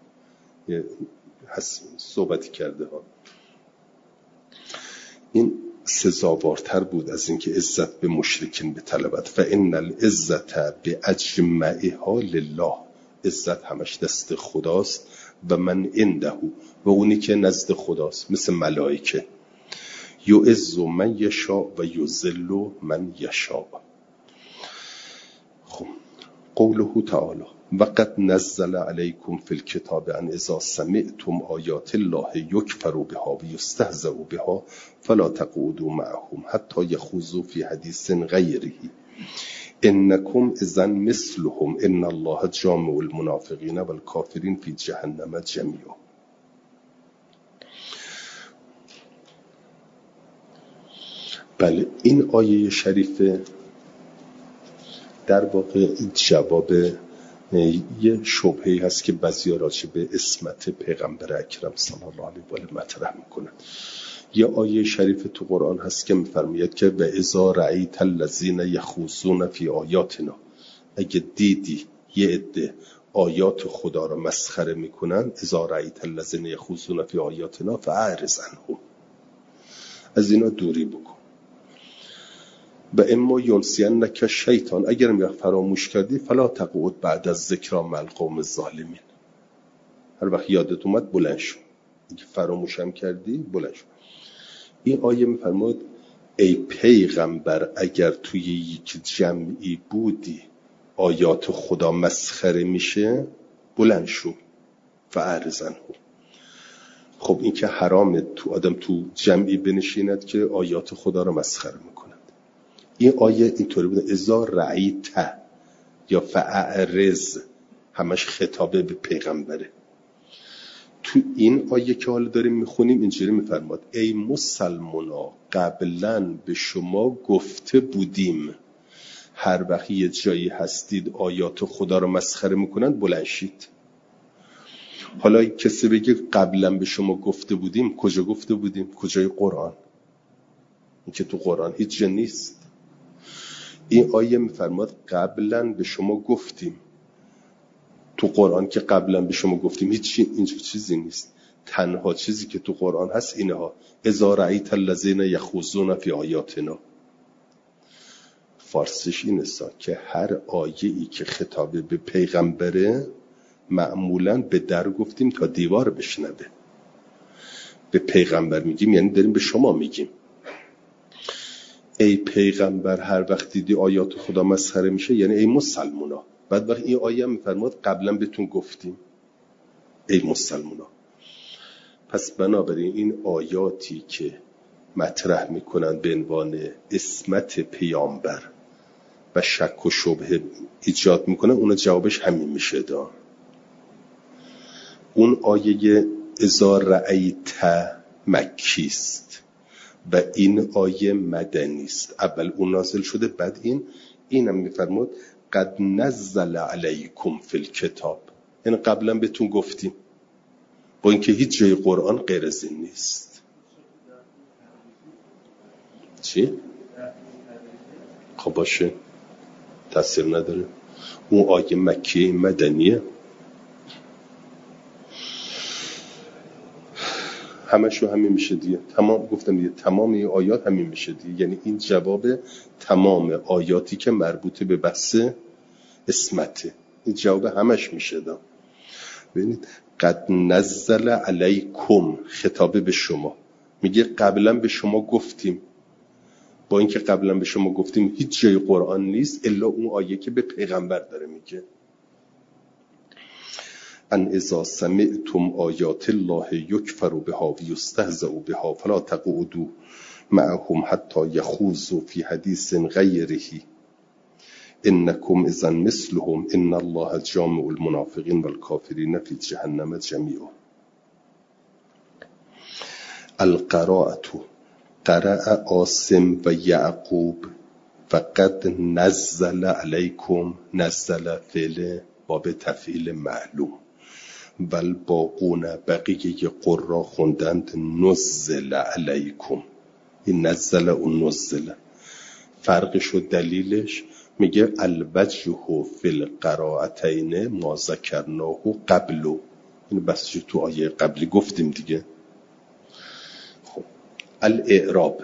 هست صحبتی کرده ها. این سزاوارتر بود از اینکه عزت به مشرکین بطلبد. فإن العزة باجمعها لله، عزت همش دست خداست و من عنده، و اونی که نزد خداست، مثل ملائکه. یعز من یشاء و یذل من یشاء. خب قوله تعالی وقد نزل علیکم فی الکتاب ان اذا سمعتم آیات الله یکفر بها و یستهزأ بها فلا تقعدوا معهم حتی یخوضوا فی حدیث غیره انکم اذا مثلهم ان الله جامع المنافقین والکافرین فی جهنم جمیعا. بله، این آیه شریفه در واقع جواب یه شبهه‌ای هست که بعضیا راجع به عصمت پیغمبر اکرم صلی الله علیه و آله مطرح میکنن. یه آیه شریف تو قرآن هست که میفرماید که و اذا رأیت الذین یخوضون فی آیاتنا، اگه دیدی یه عده آیات خدا رو مسخره میکنن، اذا رأیت الذین یخوضون فی آیاتنا فاعرض عنهم، از اینا دوری بکن. و اما ینسینک شیطان، اگر می فراموش کردی فلا تقعد بعد از ذکر مع القوم الظالمین، هر وقت یادت اومد بلند شو، اگه فراموشم کردی بلند شو. این آیه میفرماد ای پیغمبر اگر توی یک جمعی بودی آیات خدا مسخره میشه بلند شو فاعرض عنه. خب این که حرامه تو آدم تو جمعی بنشیند که آیات خدا رو مسخره میکند. این آیه اینطوری بوده اذا رأیت یا فاعرض همش خطابه به پیغمبره. تو این آیه که حالا داریم میخونیم اینجوری میفرماد ای مسلمونا قبلا به شما گفته بودیم هر وقت یه جایی هستید آیات خدا رو مسخره میکنند بلند شید. حالا کسی بگه قبلا به شما گفته بودیم، کجا گفته بودیم؟ کجای قرآن؟ این که تو قرآن هیچ جا نیست. این آیه میفرماد قبلا به شما گفتیم. تو قرآن که قبلا به شما گفتیم هیچ اینجور چیزی نیست. تنها چیزی که تو قرآن هست اینها اذا رأیت الذین یخوضون فی آیاتنا. فارسیش این است که هر آیه‌ای که خطاب به پیغمبره معمولاً به در گفتیم تا دیوار بشنوه. به پیغمبر میگیم یعنی داریم به شما میگیم ای پیغمبر هر وقت دیدی آیات خدا مسخره میشه یعنی ای مسلمونا. بعد وقت این آیه میفرماد قبلا بهتون گفتیم ای مسلمونا. پس بنابراین این آیاتی که مطرح میکنن به عنوان عصمت پیامبر و شک و شبهه ایجاد میکنن اون جوابش همین میشه دا. اون آیه اذا رأیت مکی است و این آیه مدنی است. اول اون نازل شده بعد این اینم میفرماد قد نزل علیکم فی الکتاب. این قبلا بهتون گفتیم با اینکه هیچ جای قرآن غیر از این نیست. چی؟ خب باشه تاثیر نداره. اون آیه مکی مدنیه. همشو همین میشه دیگه. تمام گفتم دیگه تمام این آیات همین میشه دیگه. یعنی این جواب تمام آیاتی که مربوط به بحث عصمته. این جواب همش میشه دا. ببینید قد نزل علیکم خطابه به شما. میگه قبلا به شما گفتیم. با اینکه قبلا به شما گفتیم هیچ جای قرآن نیست الا اون آیه که به پیغمبر داره میگه ان اذا سمعتم آیات الله یکفر بها و یستهزأ بها فلا تقعدوا معهم حتی یخوضوا فی حدیث غیره انکم اذا مثلهم ان الله جامع المنافقین والکافرین فی جهنم جمیعا. القراءة قرأ عاصم و یعقوب و قد نزل علیکم. نزل فعل باب تفعیل معلوم ول باقون بقیه قرا خوندند نزل علیکم. این نزل و نزل فرقش و دلیلش میگه الوجه فی القراءتین ما ذکرناه قبلو. این بس تو آیه قبلی گفتیم دیگه. خب الاعراب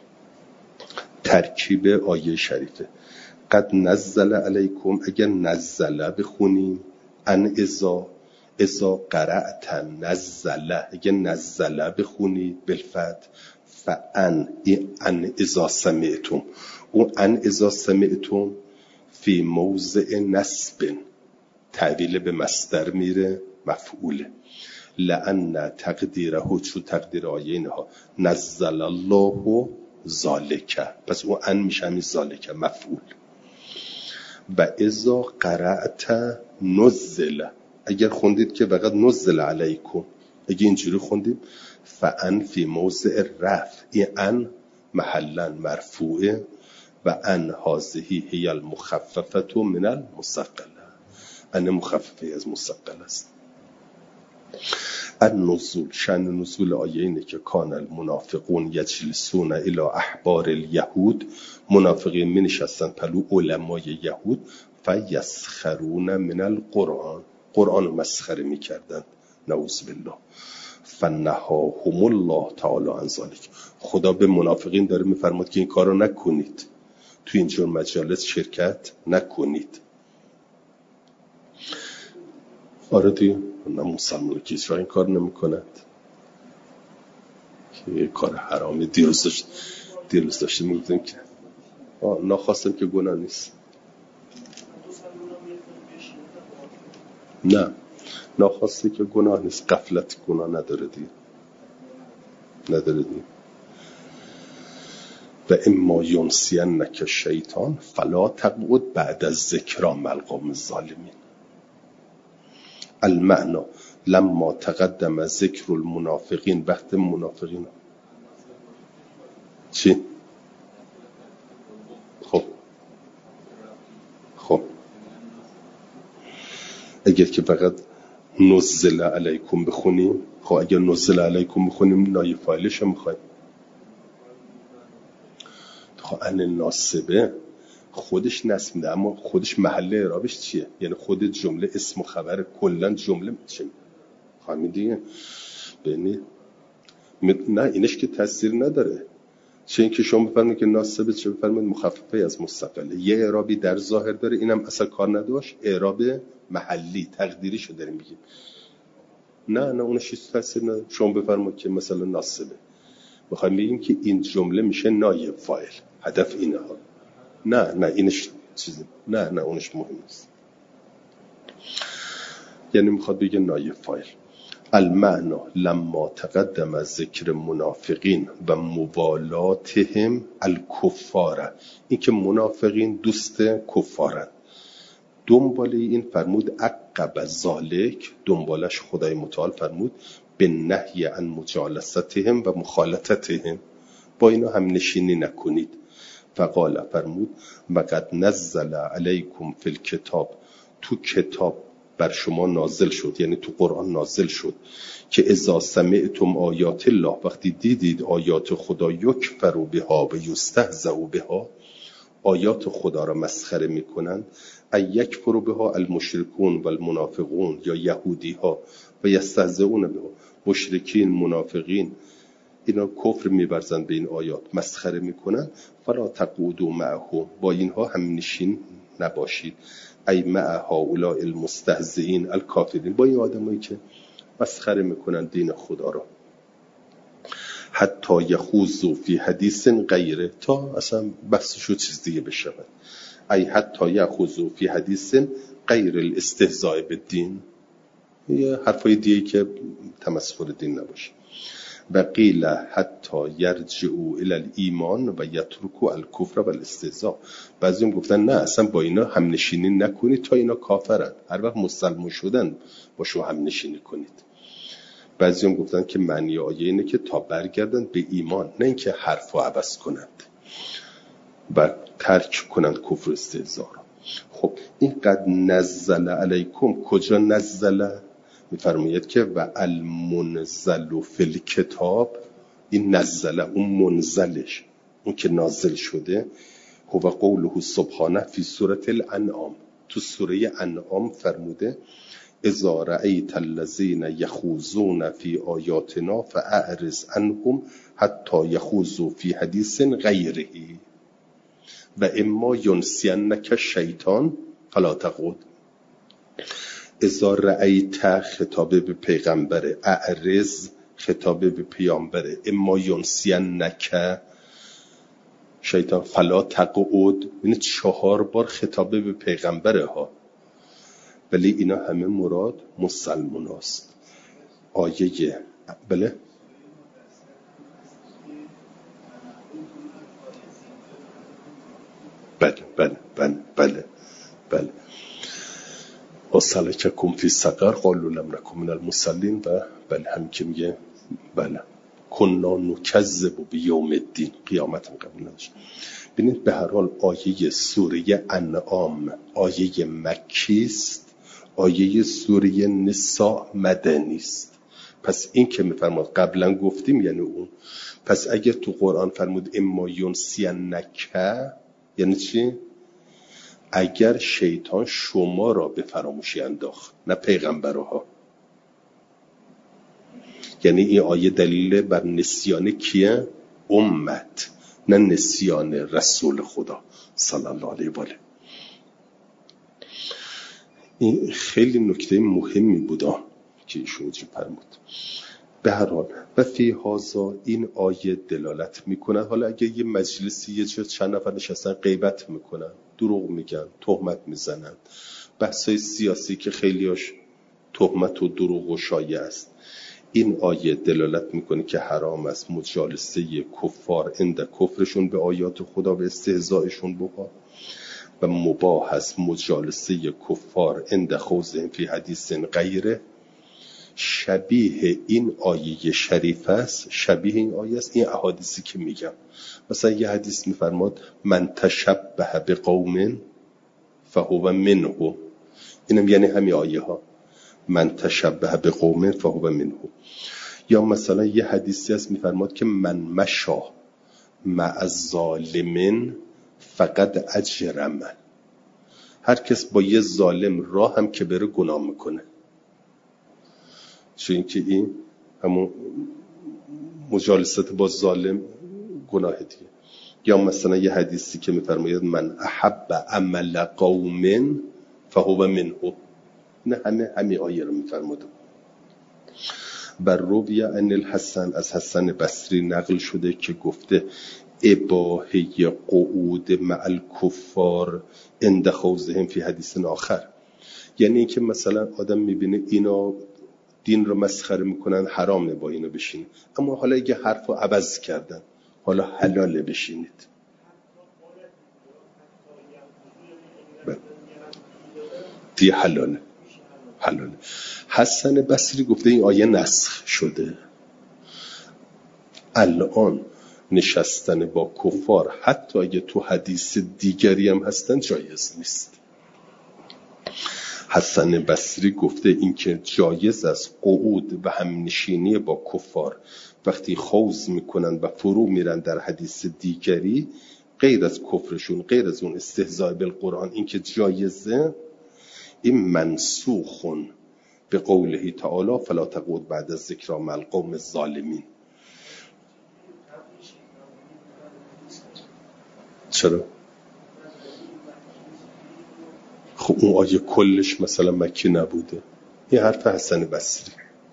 ترکیب آیه شریفه قد نزل علیکم. اگر نزل بخونیم ان اذا اذا قرأت نزل. اگر نزل بخونی بالفتح فان ان اذا سمعتم. و ان اذا سمعتم فی موضع نصب تعویل به مصدر میره مفعوله. لأن تقدیره چو تقدیر آیه اینها نزل الله ذالک. پس اون ان میشه همین ذالک مفعول. و اذا قرأت نزل. اگر خوندید که فقط نزل علیکم اگه اینجوری خوندید فان فی موضع رفع. این ان محلا مرفوعه و ان هذه هی المخففه من المثقله. ان مخففه از مثقل است. النزول شأن نزول آیه اینه که کان المنافقون یجلسون الی احبار الیهود. منافقین می نشستن پلو علمای یهود فیسخرون من القرآن. قرآن رو مسخره می کردن. نعوذ بالله. فنهاهم الله تعالی عن ذلک. خدا به منافقین داره می فرماد که این کار رو نکنید. تو اینجور مجالس شرکت نکنید. آره دیگه، نه مسلمان کیسرا این کار نمی کند که یه کار حرامی. دیروز داشت دیروز داشتیم میگفتیم که ناخواستم که گناه نیست. نه ناخواسته که گناه نیست، غفلت گناه نداره دیگه، نداره دیگه. و اما ینسینک شیطان فلا تقعد بعد الذکری مع القوم الظالمین. المعنى لما تقدم ذکر المنافقین، وقت منافقین چی؟ خب خب اگر که فقط نزل علیکم بخونیم، خب اگر نزل علیکم بخونیم نایب فاعلش رو میخوایم. خب ان ناسبه خودش نصب میده، اما خودش محل اعرابش چیه؟ یعنی خود جمله اسم و خبر کلا جمله چیه؟ فهمیدی؟ ببینید نه اینش که تاثیر نداره. چه اینکه شما بفرمایید که ناسبه، چه بفرمایید مخففه از مستقله، یه اعرابی در ظاهر داره، اینم اصلا کار نداشت، اعراب محلی تقدیریشو داریم بگیم. نه نه اونش چیز تاثیر نداره. شما بفرمایید که مثلا ناسبه، بخوایم بگیم که این جمله میشه نایب فاعل، هدف اینه ها. نه نه اینش چیزی، نه نه اونش مهم نیست. یعنی میخواد بگه نایب فاعل. المعنى لما تقدم از ذکر منافقین و موالاتهم الکفار، این که منافقین دوست کفارن. دنباله این فرمود عقب ذالک، دنبالش خدای متعال فرمود به نهی عن مجالستهم و مخالطتهم، با اینا هم نشینی نکنید. فقال فرمود وقد نزل علیکم فی الکتاب، تو کتاب بر شما نازل شد، یعنی تو قرآن نازل شد که اذا سمعتم آیات الله، وقتی دیدید آیات خدا یکفروا بها و یستهزئوا بها، آیات خدا را مسخره میکنند. ای یکفروا بها المشرکون و المنافقون، یا یهودی ها، و یستهزئون بها، مشرکین منافقین اینا کفر می‌ورزند به این آیات، مسخره میکنن. فلا تقعدوا معهم، با اینها هم نشین نباشید. ای مع هؤلاء المستهزئین الکافرین، با این آدمایی که مسخره میکنن دین خدا را. حتی یخوضوا فی حدیث غیره، تا اصلا بحثشو چیز دیگه بشود. ای حتی یخوضوا فی حدیث غیر الاستهزاء بالدین، یه حرفای دیگه که تمسخر دین نباشه. و قیل حتی یرجعوا الی الایمان و یترکوا الکفر و الاستهزاء، بعضیم گفتن نه اصلا با اینا هم نشینی نکنید تا اینا کافرن، هر وقت مسلمان شدن با شما هم نشینی کنید. بعضیم گفتن که معنی آیه اینه که تا برگردن به ایمان، نه اینکه حرفو عوض کنند و ترک کنند کفر و استهزاء. خب این قد نزل علیکم، کجا نزل؟ میفرماید که و المنزل فی الکتاب، این نزل اون منزلش، اون که نازل شده، هو قوله سبحانه فی سوره الانعام، تو سوره انعام فرموده اذا رأیت الذین یخوضون فی آیاتنا فاعرض عنهم حتی یخوضوا فی حدیث غیره و اما ینسینک شیطان فلا تقعد. اذا رأیت خطاب به پیغمبره، اعرض خطاب به پیامبره، اما ینسینک شیطان فلا تقعد، یعنی چهار بار خطاب به پیغمبره ها، ولی اینا همه مراد مسلمان هست. آیه بله بله بله بله بله بله و سلککم فی سقر قالوا لم نکن من المصلین، و بله هم که میگه بله کنا نکذب بیوم الدین، قیامت هم قبول نداشت. ببینید به هر حال آیه سوره انعام آیه مکی است، آیه سوره نساء مدنی است. پس این که میفرماد قبلا گفتیم یعنی اون. پس اگر تو قرآن فرمود اما ینسینک یعنی چی؟ اگر شیطان شما را به فراموشی انداخت، نه پیغمبرها. یعنی این آیه دلیل بر نسیان کیه؟ امت، نه نسیان رسول خدا صلی الله علیه و آله. این خیلی نکته مهمی بود که ایشون اینجا فرمود. به هر حال و فی هذا این آیه دلالت میکنه. حالا اگه یه مجلسی یه جا چند نفر نشستن غیبت میکنن، دروغ میگن، تهمت میزنن، بحثای سیاسی که خیلیاش تهمت و دروغ و شایع است، این آیه دلالت میکنه که حرام است مجالسه کفار عند کفرشون به آیات خدا و استهزائشون بها، و مباح است مجالسه کفار عند خوضهم فی حدیث غیره. شبیه این آیه شریف است، شبیه این آیه است این احادیثی که میگم. مثلا یه حدیث میفرماد من تشبه بقوم فهو منه، اینم یعنی همین آیه ها، من تشبه بقوم فهو منه. یا مثلا یه حدیثی هست میفرماد که من مشا مع الظالمین فقد اجرم، هر کس با یه ظالم راه هم که بره گناه میکنه، چون که این همون مجالست با ظالم گناه دیگه. یا مثلا یه حدیثی که میفرماید من احب عمل قوم فهو منه، نه همه همین آیه رو میفرماده. بر رویه ان الحسن، از حسن بصری نقل شده که گفته اباحه قعود مع الکفار عند خوضهم فی حدیث آخر، یعنی اینکه مثلا آدم میبینه اینا دین رو مسخره میکنن، حرامه با اینا بشین، اما حالا اگه حرف رو عوض کردن حالا حلاله بشینید. دی حلاله حلاله. حسن بصری گفته این آیه نسخ شده، الان نشستن با کفار حتی اگه تو حدیث دیگری هم هستن جایز نیست. حسن بصری گفته این که جایز است قعود و همنشینی با کفار وقتی خوض میکنن و فرو میرن در حدیث دیگری، غیر از کفرشون، غیر از اون استهزاء بالقرآن، این که جایزه، این منسوخون به قوله تعالی فلا تقعد بعد الذکری مع القوم الظالمین. چرا؟ خب اون آیه کلش مثلا مکی نبوده، این حرف حسن بصری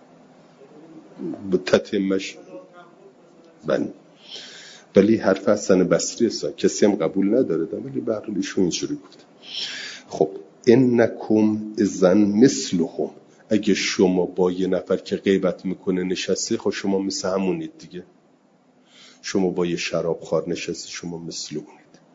تتمش بله، ولی حرف حسن بصری است، کسی هم قبول نداره، ولی به هر حال ایشون اینجوری گفته. خب انکم اذن مثلهم، اگه شما با یه نفر که غیبت میکنه نشستی، خب شما مثل همونید دیگه. شما با یه شرابخوار نشستی، شما مثل اونید.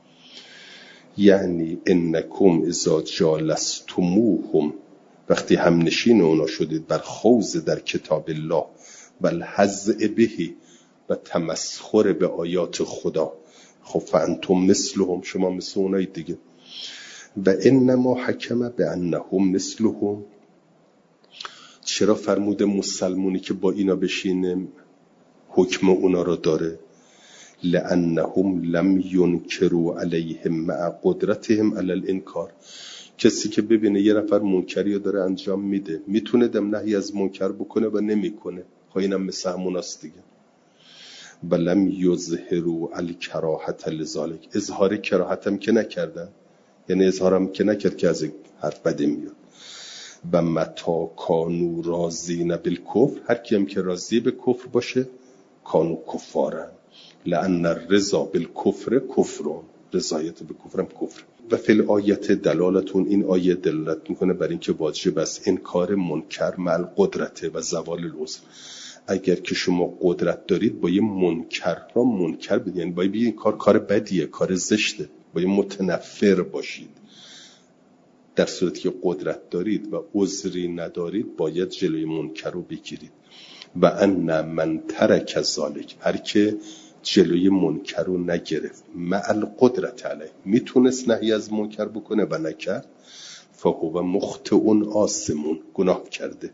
یعنی انکم اذا جالستموهم، وقتی هم نشین اونا شدید بر خوض در کتاب الله و الحظ بهی و تمسخر به آیات خدا، خب فانتم مثلهم، شما مثل اونایید دیگه. و انما حکم به انهم مثلهم، چرا فرموده مسلمونی که با اینا بشینه حکم اونا رو داره؟ لانهم لم ينكروا عليهم مع قدرتهم على الانکار، کسی که ببینه یه نفر منکری داره انجام میده، میتونه دم نهی از منکر بکنه و نمیکنه، خب اینم مثل هموناست دیگه. ولم یظهروا الکراهه لذلك، اظهار کراهت هم که نکردن، یعنی اظهارم که نکرد که از حرف بده میاد. و متا کانو راضین بالکفر، هر کیم که راضی به کفر باشه کانو کفارن، لأن الرضا بالکفر کفرون، رضایت به کفرم کفر. و فی الآیت دلالتون، این آیه دلالت میکنه بر این که واجب است انکار منکر مع القدرت و زوال العذر. اگر که شما قدرت دارید با یه منکر را منکر بدید، یعنی باید این کار کار بدیه، کار زشته، باید متنفر باشید. در صورتی که قدرت دارید و عذری ندارید باید جلوی منکر رو بگیرید. و ان من ترک ذلک، هر که جلوی منکر رو نگرفت مع القدرت علیه، میتونست نهی از منکر بکنه و نکرد، فهو مخطئون آثمون، گناه کرده.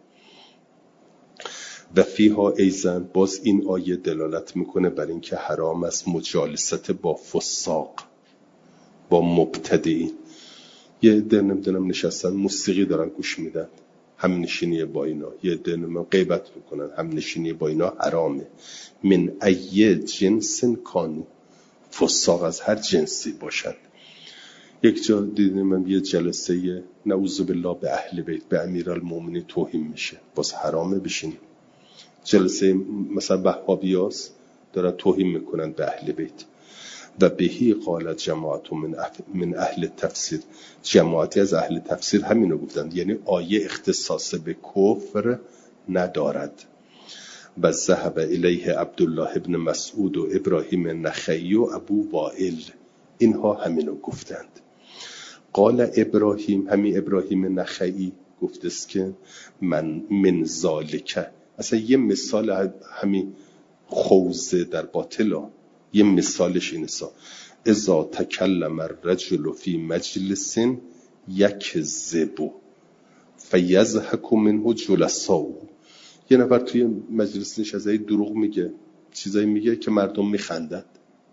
و فیها ایزن، باز این آیه دلالت میکنه بر این که حرام است مجالست با فساق، با مبتدئین. یه عده نمیدونم نشستن موسیقی دارن گوش میدن، هم نشینی با اینا، یه عده نمیدونم غیبت میکنن، هم نشینی با اینا حرامه. من ای جنس کانو، فساق از هر جنسی باشند. یک جا دیدیم من یه جلسه نعوذ بالله به اهل بیت به امیرالمومنین توهین میشه، باز حرامه بشینیم. جلسه مثلا وهابیاس دارن توهین میکنن به اهل بیت. و بهی قالت جماعت من من اهل تفسیر، جماعتی از اهل تفسیر همینو گفتند، یعنی آیه اختصاص به کفر ندارد. و ذهب الیه عبدالله ابن مسعود و ابراهیم نخعی و ابو وائل، اینها همینو گفتند. قال ابراهیم، همین ابراهیم نخعی گفته است که من من ذالک، اصلا یه مثال همین خوزه در باطلا، یه مثالش اینه سا اذا تکلم الرجل فی مجلس یکذب فیضحک منه جلساء، یه نفر توی مجلس نشسته دروغ میگه، چیزایی میگه که مردم میخندند،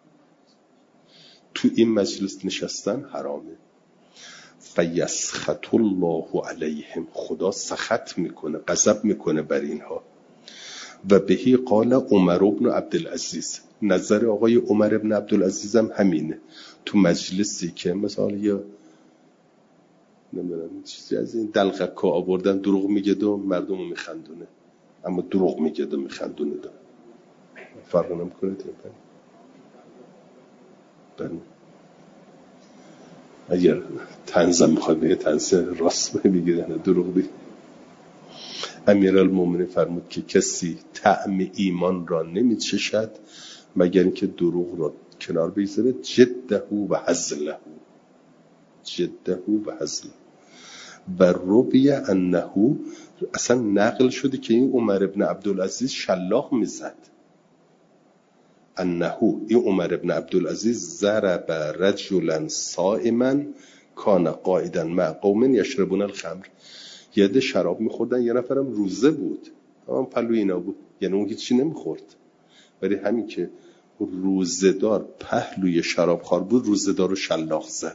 تو این مجلس نشستن حرامه. فیسخط الله علیهم، خدا سخط میکنه، غضب میکنه بر اینها. و بهی قال عمر بن عبدالعزیز، نظر آقای عمر بن عبدالعزیز هم همینه. تو مجلسی که مثلا یا نمیدونم چیزی از این دلغکا آوردن دروغ میگه و مردم رو میخندونه، اما دروغ میگه و میخندونه ده فرق نمیکنه. بله اگر تنزم میخواد بگه تنز راست میگه دروغ بگه. امیرالمومنین فرمود که کسی طعم ایمان را نمیچشد مگر اینکه دروغ را کنار بگذاره. جده و هزله، جده و هزله. و رویه انه، اصلا نقل شده که این عمر ابن عبدالعزیز شلاق میزد. انه، این عمر ابن عبدالعزیز ضرب رجلا صائما کان قائدا مع قوم یشربون الخمر، یه ده شراب میخوردن، یه نفرم روزه بود، تمام پلو اینا بود، یعنی اون هیچی نمیخورد، ولی همین که روزه‌دار پهلوی شرابخوار بود روزه‌دار رو شلاق زد.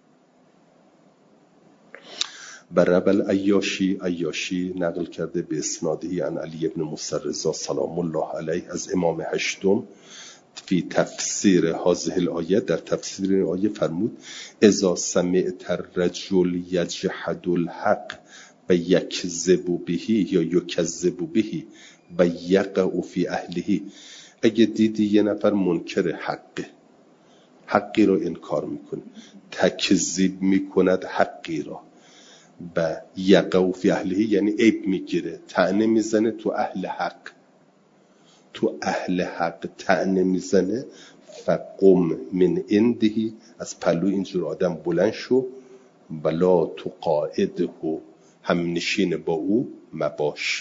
برابل عیاشی، عیاشی نقل کرده به اسنادی عن علی ابن موسی رضا سلام الله علیه از امام هشتم فی تفسیر هذه الآیه، در تفسیر این آیه فرمود اذا سمعت الرجل یجحد الحق و یکذب به یا یکذب به و یقع فی اهله، اگه دیدی یه نفر منکر حقه، حقی رو انکار میکنه، تکذیب میکند حقی را، و یقع فی اهله یعنی عیب میگیره، طعنه میزنه تو اهل حق، تو اهل حق طعنه میزنه، فقم من عنده، از پلو اینجور آدم بلند شو، ولا تو قاعده، هم نشین با او مباش.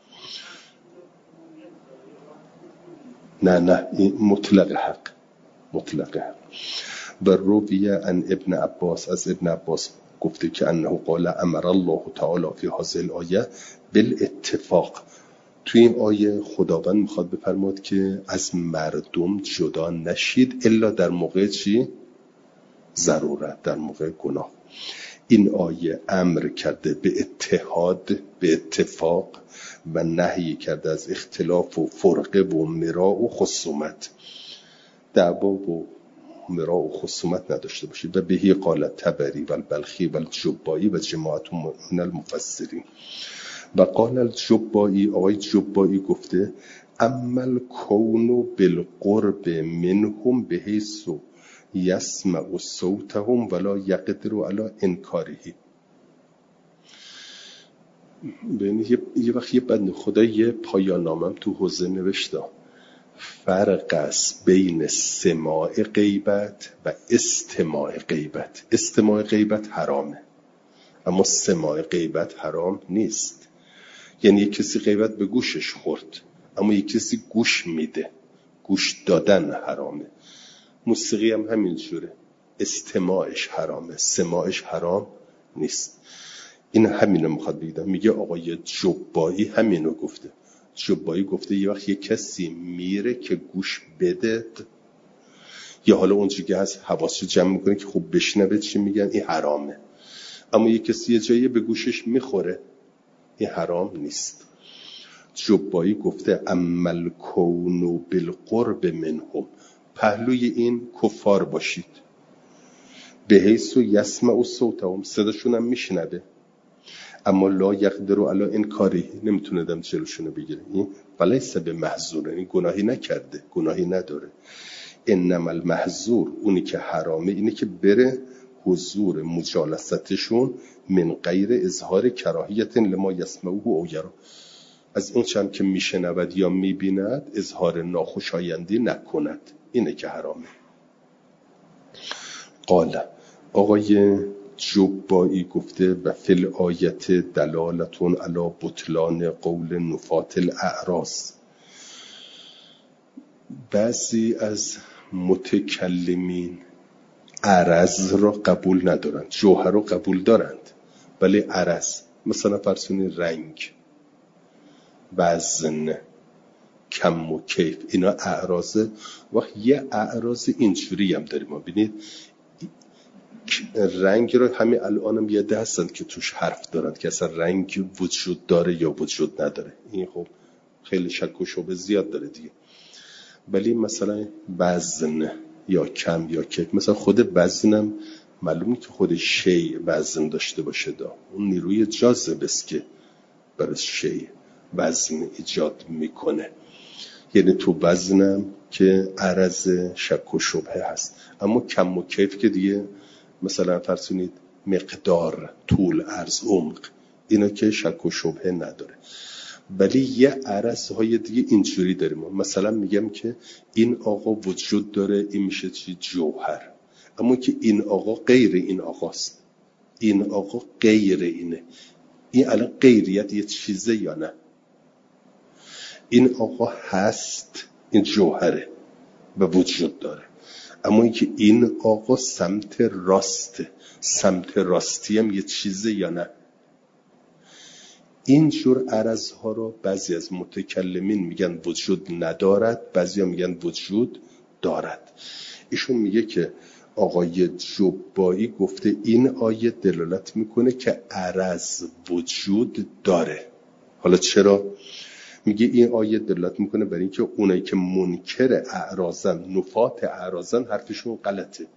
نه نه این مطلق حق، مطلق حق. و رویه ان ابن عباس، از ابن عباس گفته که انه قال امر الله تعالی فی هذه الآیه بالاتفاق، توی این آیه خداوند میخواد بفرماد که از مردم جدا نشید الا در موقع چی؟ ضرورت، در موقع گناه. این آیه امر کرده به اتحاد، به اتفاق، و نهی کرده از اختلاف و فرقه و مراء و خصومت، دعوا و مراء و خصومت نداشته باشید. و بهی قال تبری و البلخی و الجبایی و جماعت من المفسرین. و قال الجبایی، آقای جبایی گفته عمل کونو بالقرب منهم بحیث یسمع صوتهم ولا یقدر علی انکاره. ببینید یه وقت یه بنده خدا یه پایان نامم تو حوزه نوشته، فرق است بین سماع غیبت و استماع غیبت. استماع غیبت حرامه اما سماع غیبت حرام نیست. یعنی یک کسی غیبت به گوشش خورد اما یک کسی گوش میده، گوش دادن حرامه. موسیقی هم همین جوره، استماعش حرامه، سماعش حرام نیست. این همینو میخواد بگه. میگه آقای جبایی همینو گفته. جبایی گفته یه وقت یه کسی میره که گوش بده، یا حالا اونجا که هست حواسش جمع میکنه که خوب بشنوه چی میگن، این حرامه. اما یه کسی یه جایی به گوشش میخوره، این حرام نیست. جبایی گفته عمل کونو بالقرب منهم، پهلوی این کفار باشید، به حیث و یسمع و صوتهم، صداشون هم میشنوه، اما لا یقدر علی انکاری، نمیتونه دم جلوشونو بگیره. این ولیس به محظور، یعنی گناهی نکرده، گناهی نداره. انما المحظور، اونی که حرامه اینه که بره حضور مجالستشون من غیر اظهار کراهیت لما یسمعه او یرا، از اون چند که میشنود یا میبیند اظهار ناخوشایندی نکند، اینه که حرامه. قال آقای جبایی گفته و فی الآیت دلالتون علی بطلان قول نفات الاعراض. بعضی از متکلمین عرض را قبول ندارند، جوهر را قبول دارند، ولی عرض مثلا فرسونی رنگ، وزن، کم و کیف، اینا اعراضه. وقت یه اعراض اینجوری هم داریم، ما ببینید رنگ رو همین الانم یه ده هستند که توش حرف دارند که اصلا رنگ وجود داره یا وجود نداره. این خب خیلی شک و شبه زیاد داره دیگه. ولی مثلا وزن یا کم یا کیف، مثلا خود وزنم معلومه که خود شی وزن داشته باشه، دا اون نیروی جاذبه است که برای شی وزن ایجاد میکنه. یعنی تو وزنم که عرض شک و شبهه هست، اما کم و کیف که دیگه مثلا فرضونید مقدار، طول، عرض، عمق، اینا که شک و شبهه نداره. ولی یه عرض های دیگه اینجوری داریم، مثلا میگم که این آقا وجود داره، این میشه چی؟ جوهر. اما که این آقا غیر این آقاست، این آقا غیر اینه، این الان غیریت یه چیزه یا نه؟ این آقا هست، این جوهره و وجود داره، اما اینکه این آقا سمت راسته، سمت راستی هم یه چیزه یا نه؟ این جور عرض ها رو بعضی از متکلمین میگن وجود ندارد، بعضی ها میگن وجود دارد. ایشون میگه که آقای جبایی گفته این آیه دلالت میکنه که عرض وجود داره. حالا چرا؟ میگه این آیه دلالت میکنه برای اینکه اونایی که منکر اعراضن، نفات اعراضن، حرفشون غلطه،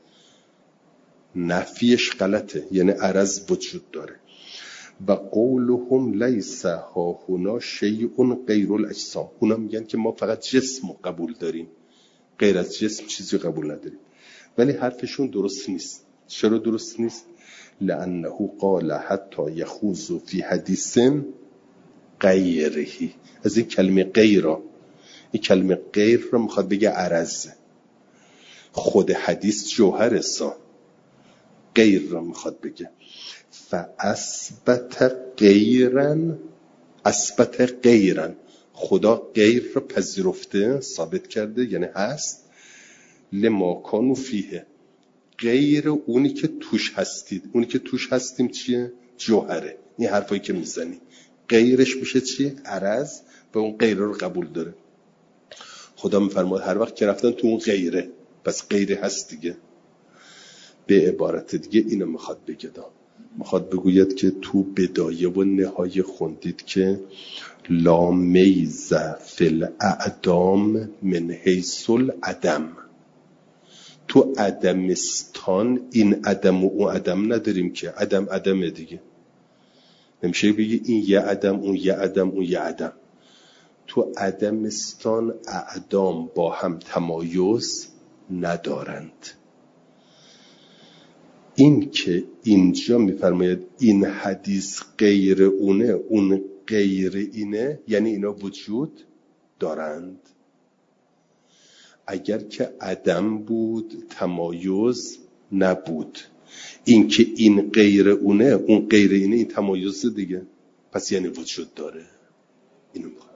نفیش غلطه، یعنی عرض وجود داره. و قولهم لیس ها هنا شیء غیر الاجسام، اونا میگن که ما فقط جسم قبول داریم، غیر از جسم چیزی قبول نداریم. ولی حرفشون درست نیست. چرا درست نیست؟ لانه قال حتی یخوض فی حدیث غیره. از این کلمه غیر، این کلمه غیر رو میخواد بگه عرض، خود حدیث جوهر است، غیر رو میخواد بگه. فاثبت غیرن، اثبت غیرن، خدا غیر رو پذیرفته، ثابت کرده، یعنی هست. لما کانوا فیه، غیر اونی که توش هستید. اونی که توش هستیم چیه؟ جوهره. این حرفایی که میزنی غیرش میشه چی؟ عرض، و اون غیر رو قبول داره. خدا میفرماد هر وقت که رفتن تو اون غیره، پس غیره هست دیگه. به عبارت دیگه اینو میخواد بگه، دا میخواد بگوید که تو بدایه و نهایه خوندید که لا میز فی الاعدام من حیث العدم. تو عدمستان این عدم و اون عدم نداریم که، عدم عدمه دیگه. نمیشه بگی این یه عدم اون یه عدم اون یه عدم. تو عدمستان اعدام با هم تمایز ندارند. این که اینجا میفرماید این حدیث غیر اونه، اون غیر اینه، یعنی اینا وجود دارند. اگر که عدم بود تمایز نبود. این که این غیر اونه اون غیر اینه، این تمایز دیگه، پس یعنی وجود داره. اینو میخواد.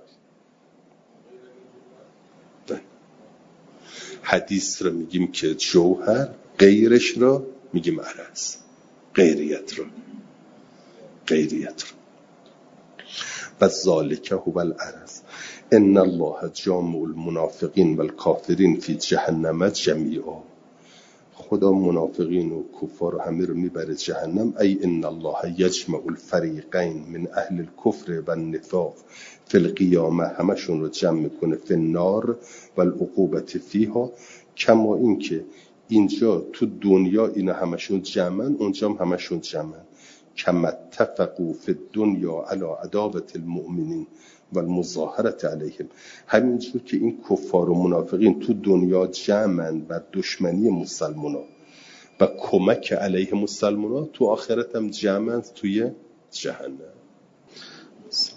حدیث رو میگیم که جوهر، غیرش رو میگیم عرض، غیریت رو غیریت رو و ذالک هو العرض ان الله جامع المنافقین والکافرین فی جهنم جمیعا. خدا منافقین و کفار همه رو میبره جهنم. ای ان الله یجمع الفریقین من اهل الكفر و النفاق فی القیامه، همشون رو جمع میکنه فی النار و العقوبة فیها، کما این که اینجا تو دنیا اینا همشون جمعن، اونجا هم همشون جمعن. کما اتفقوا فی الدنیا علی عداوة المؤمنین و المظاهرة علیهم. همینجور که این کفار و منافقین تو دنیا جمعن و دشمنی مسلمانان و کمک علیه مسلمانان، تو آخرت هم جمعن توی جهنم.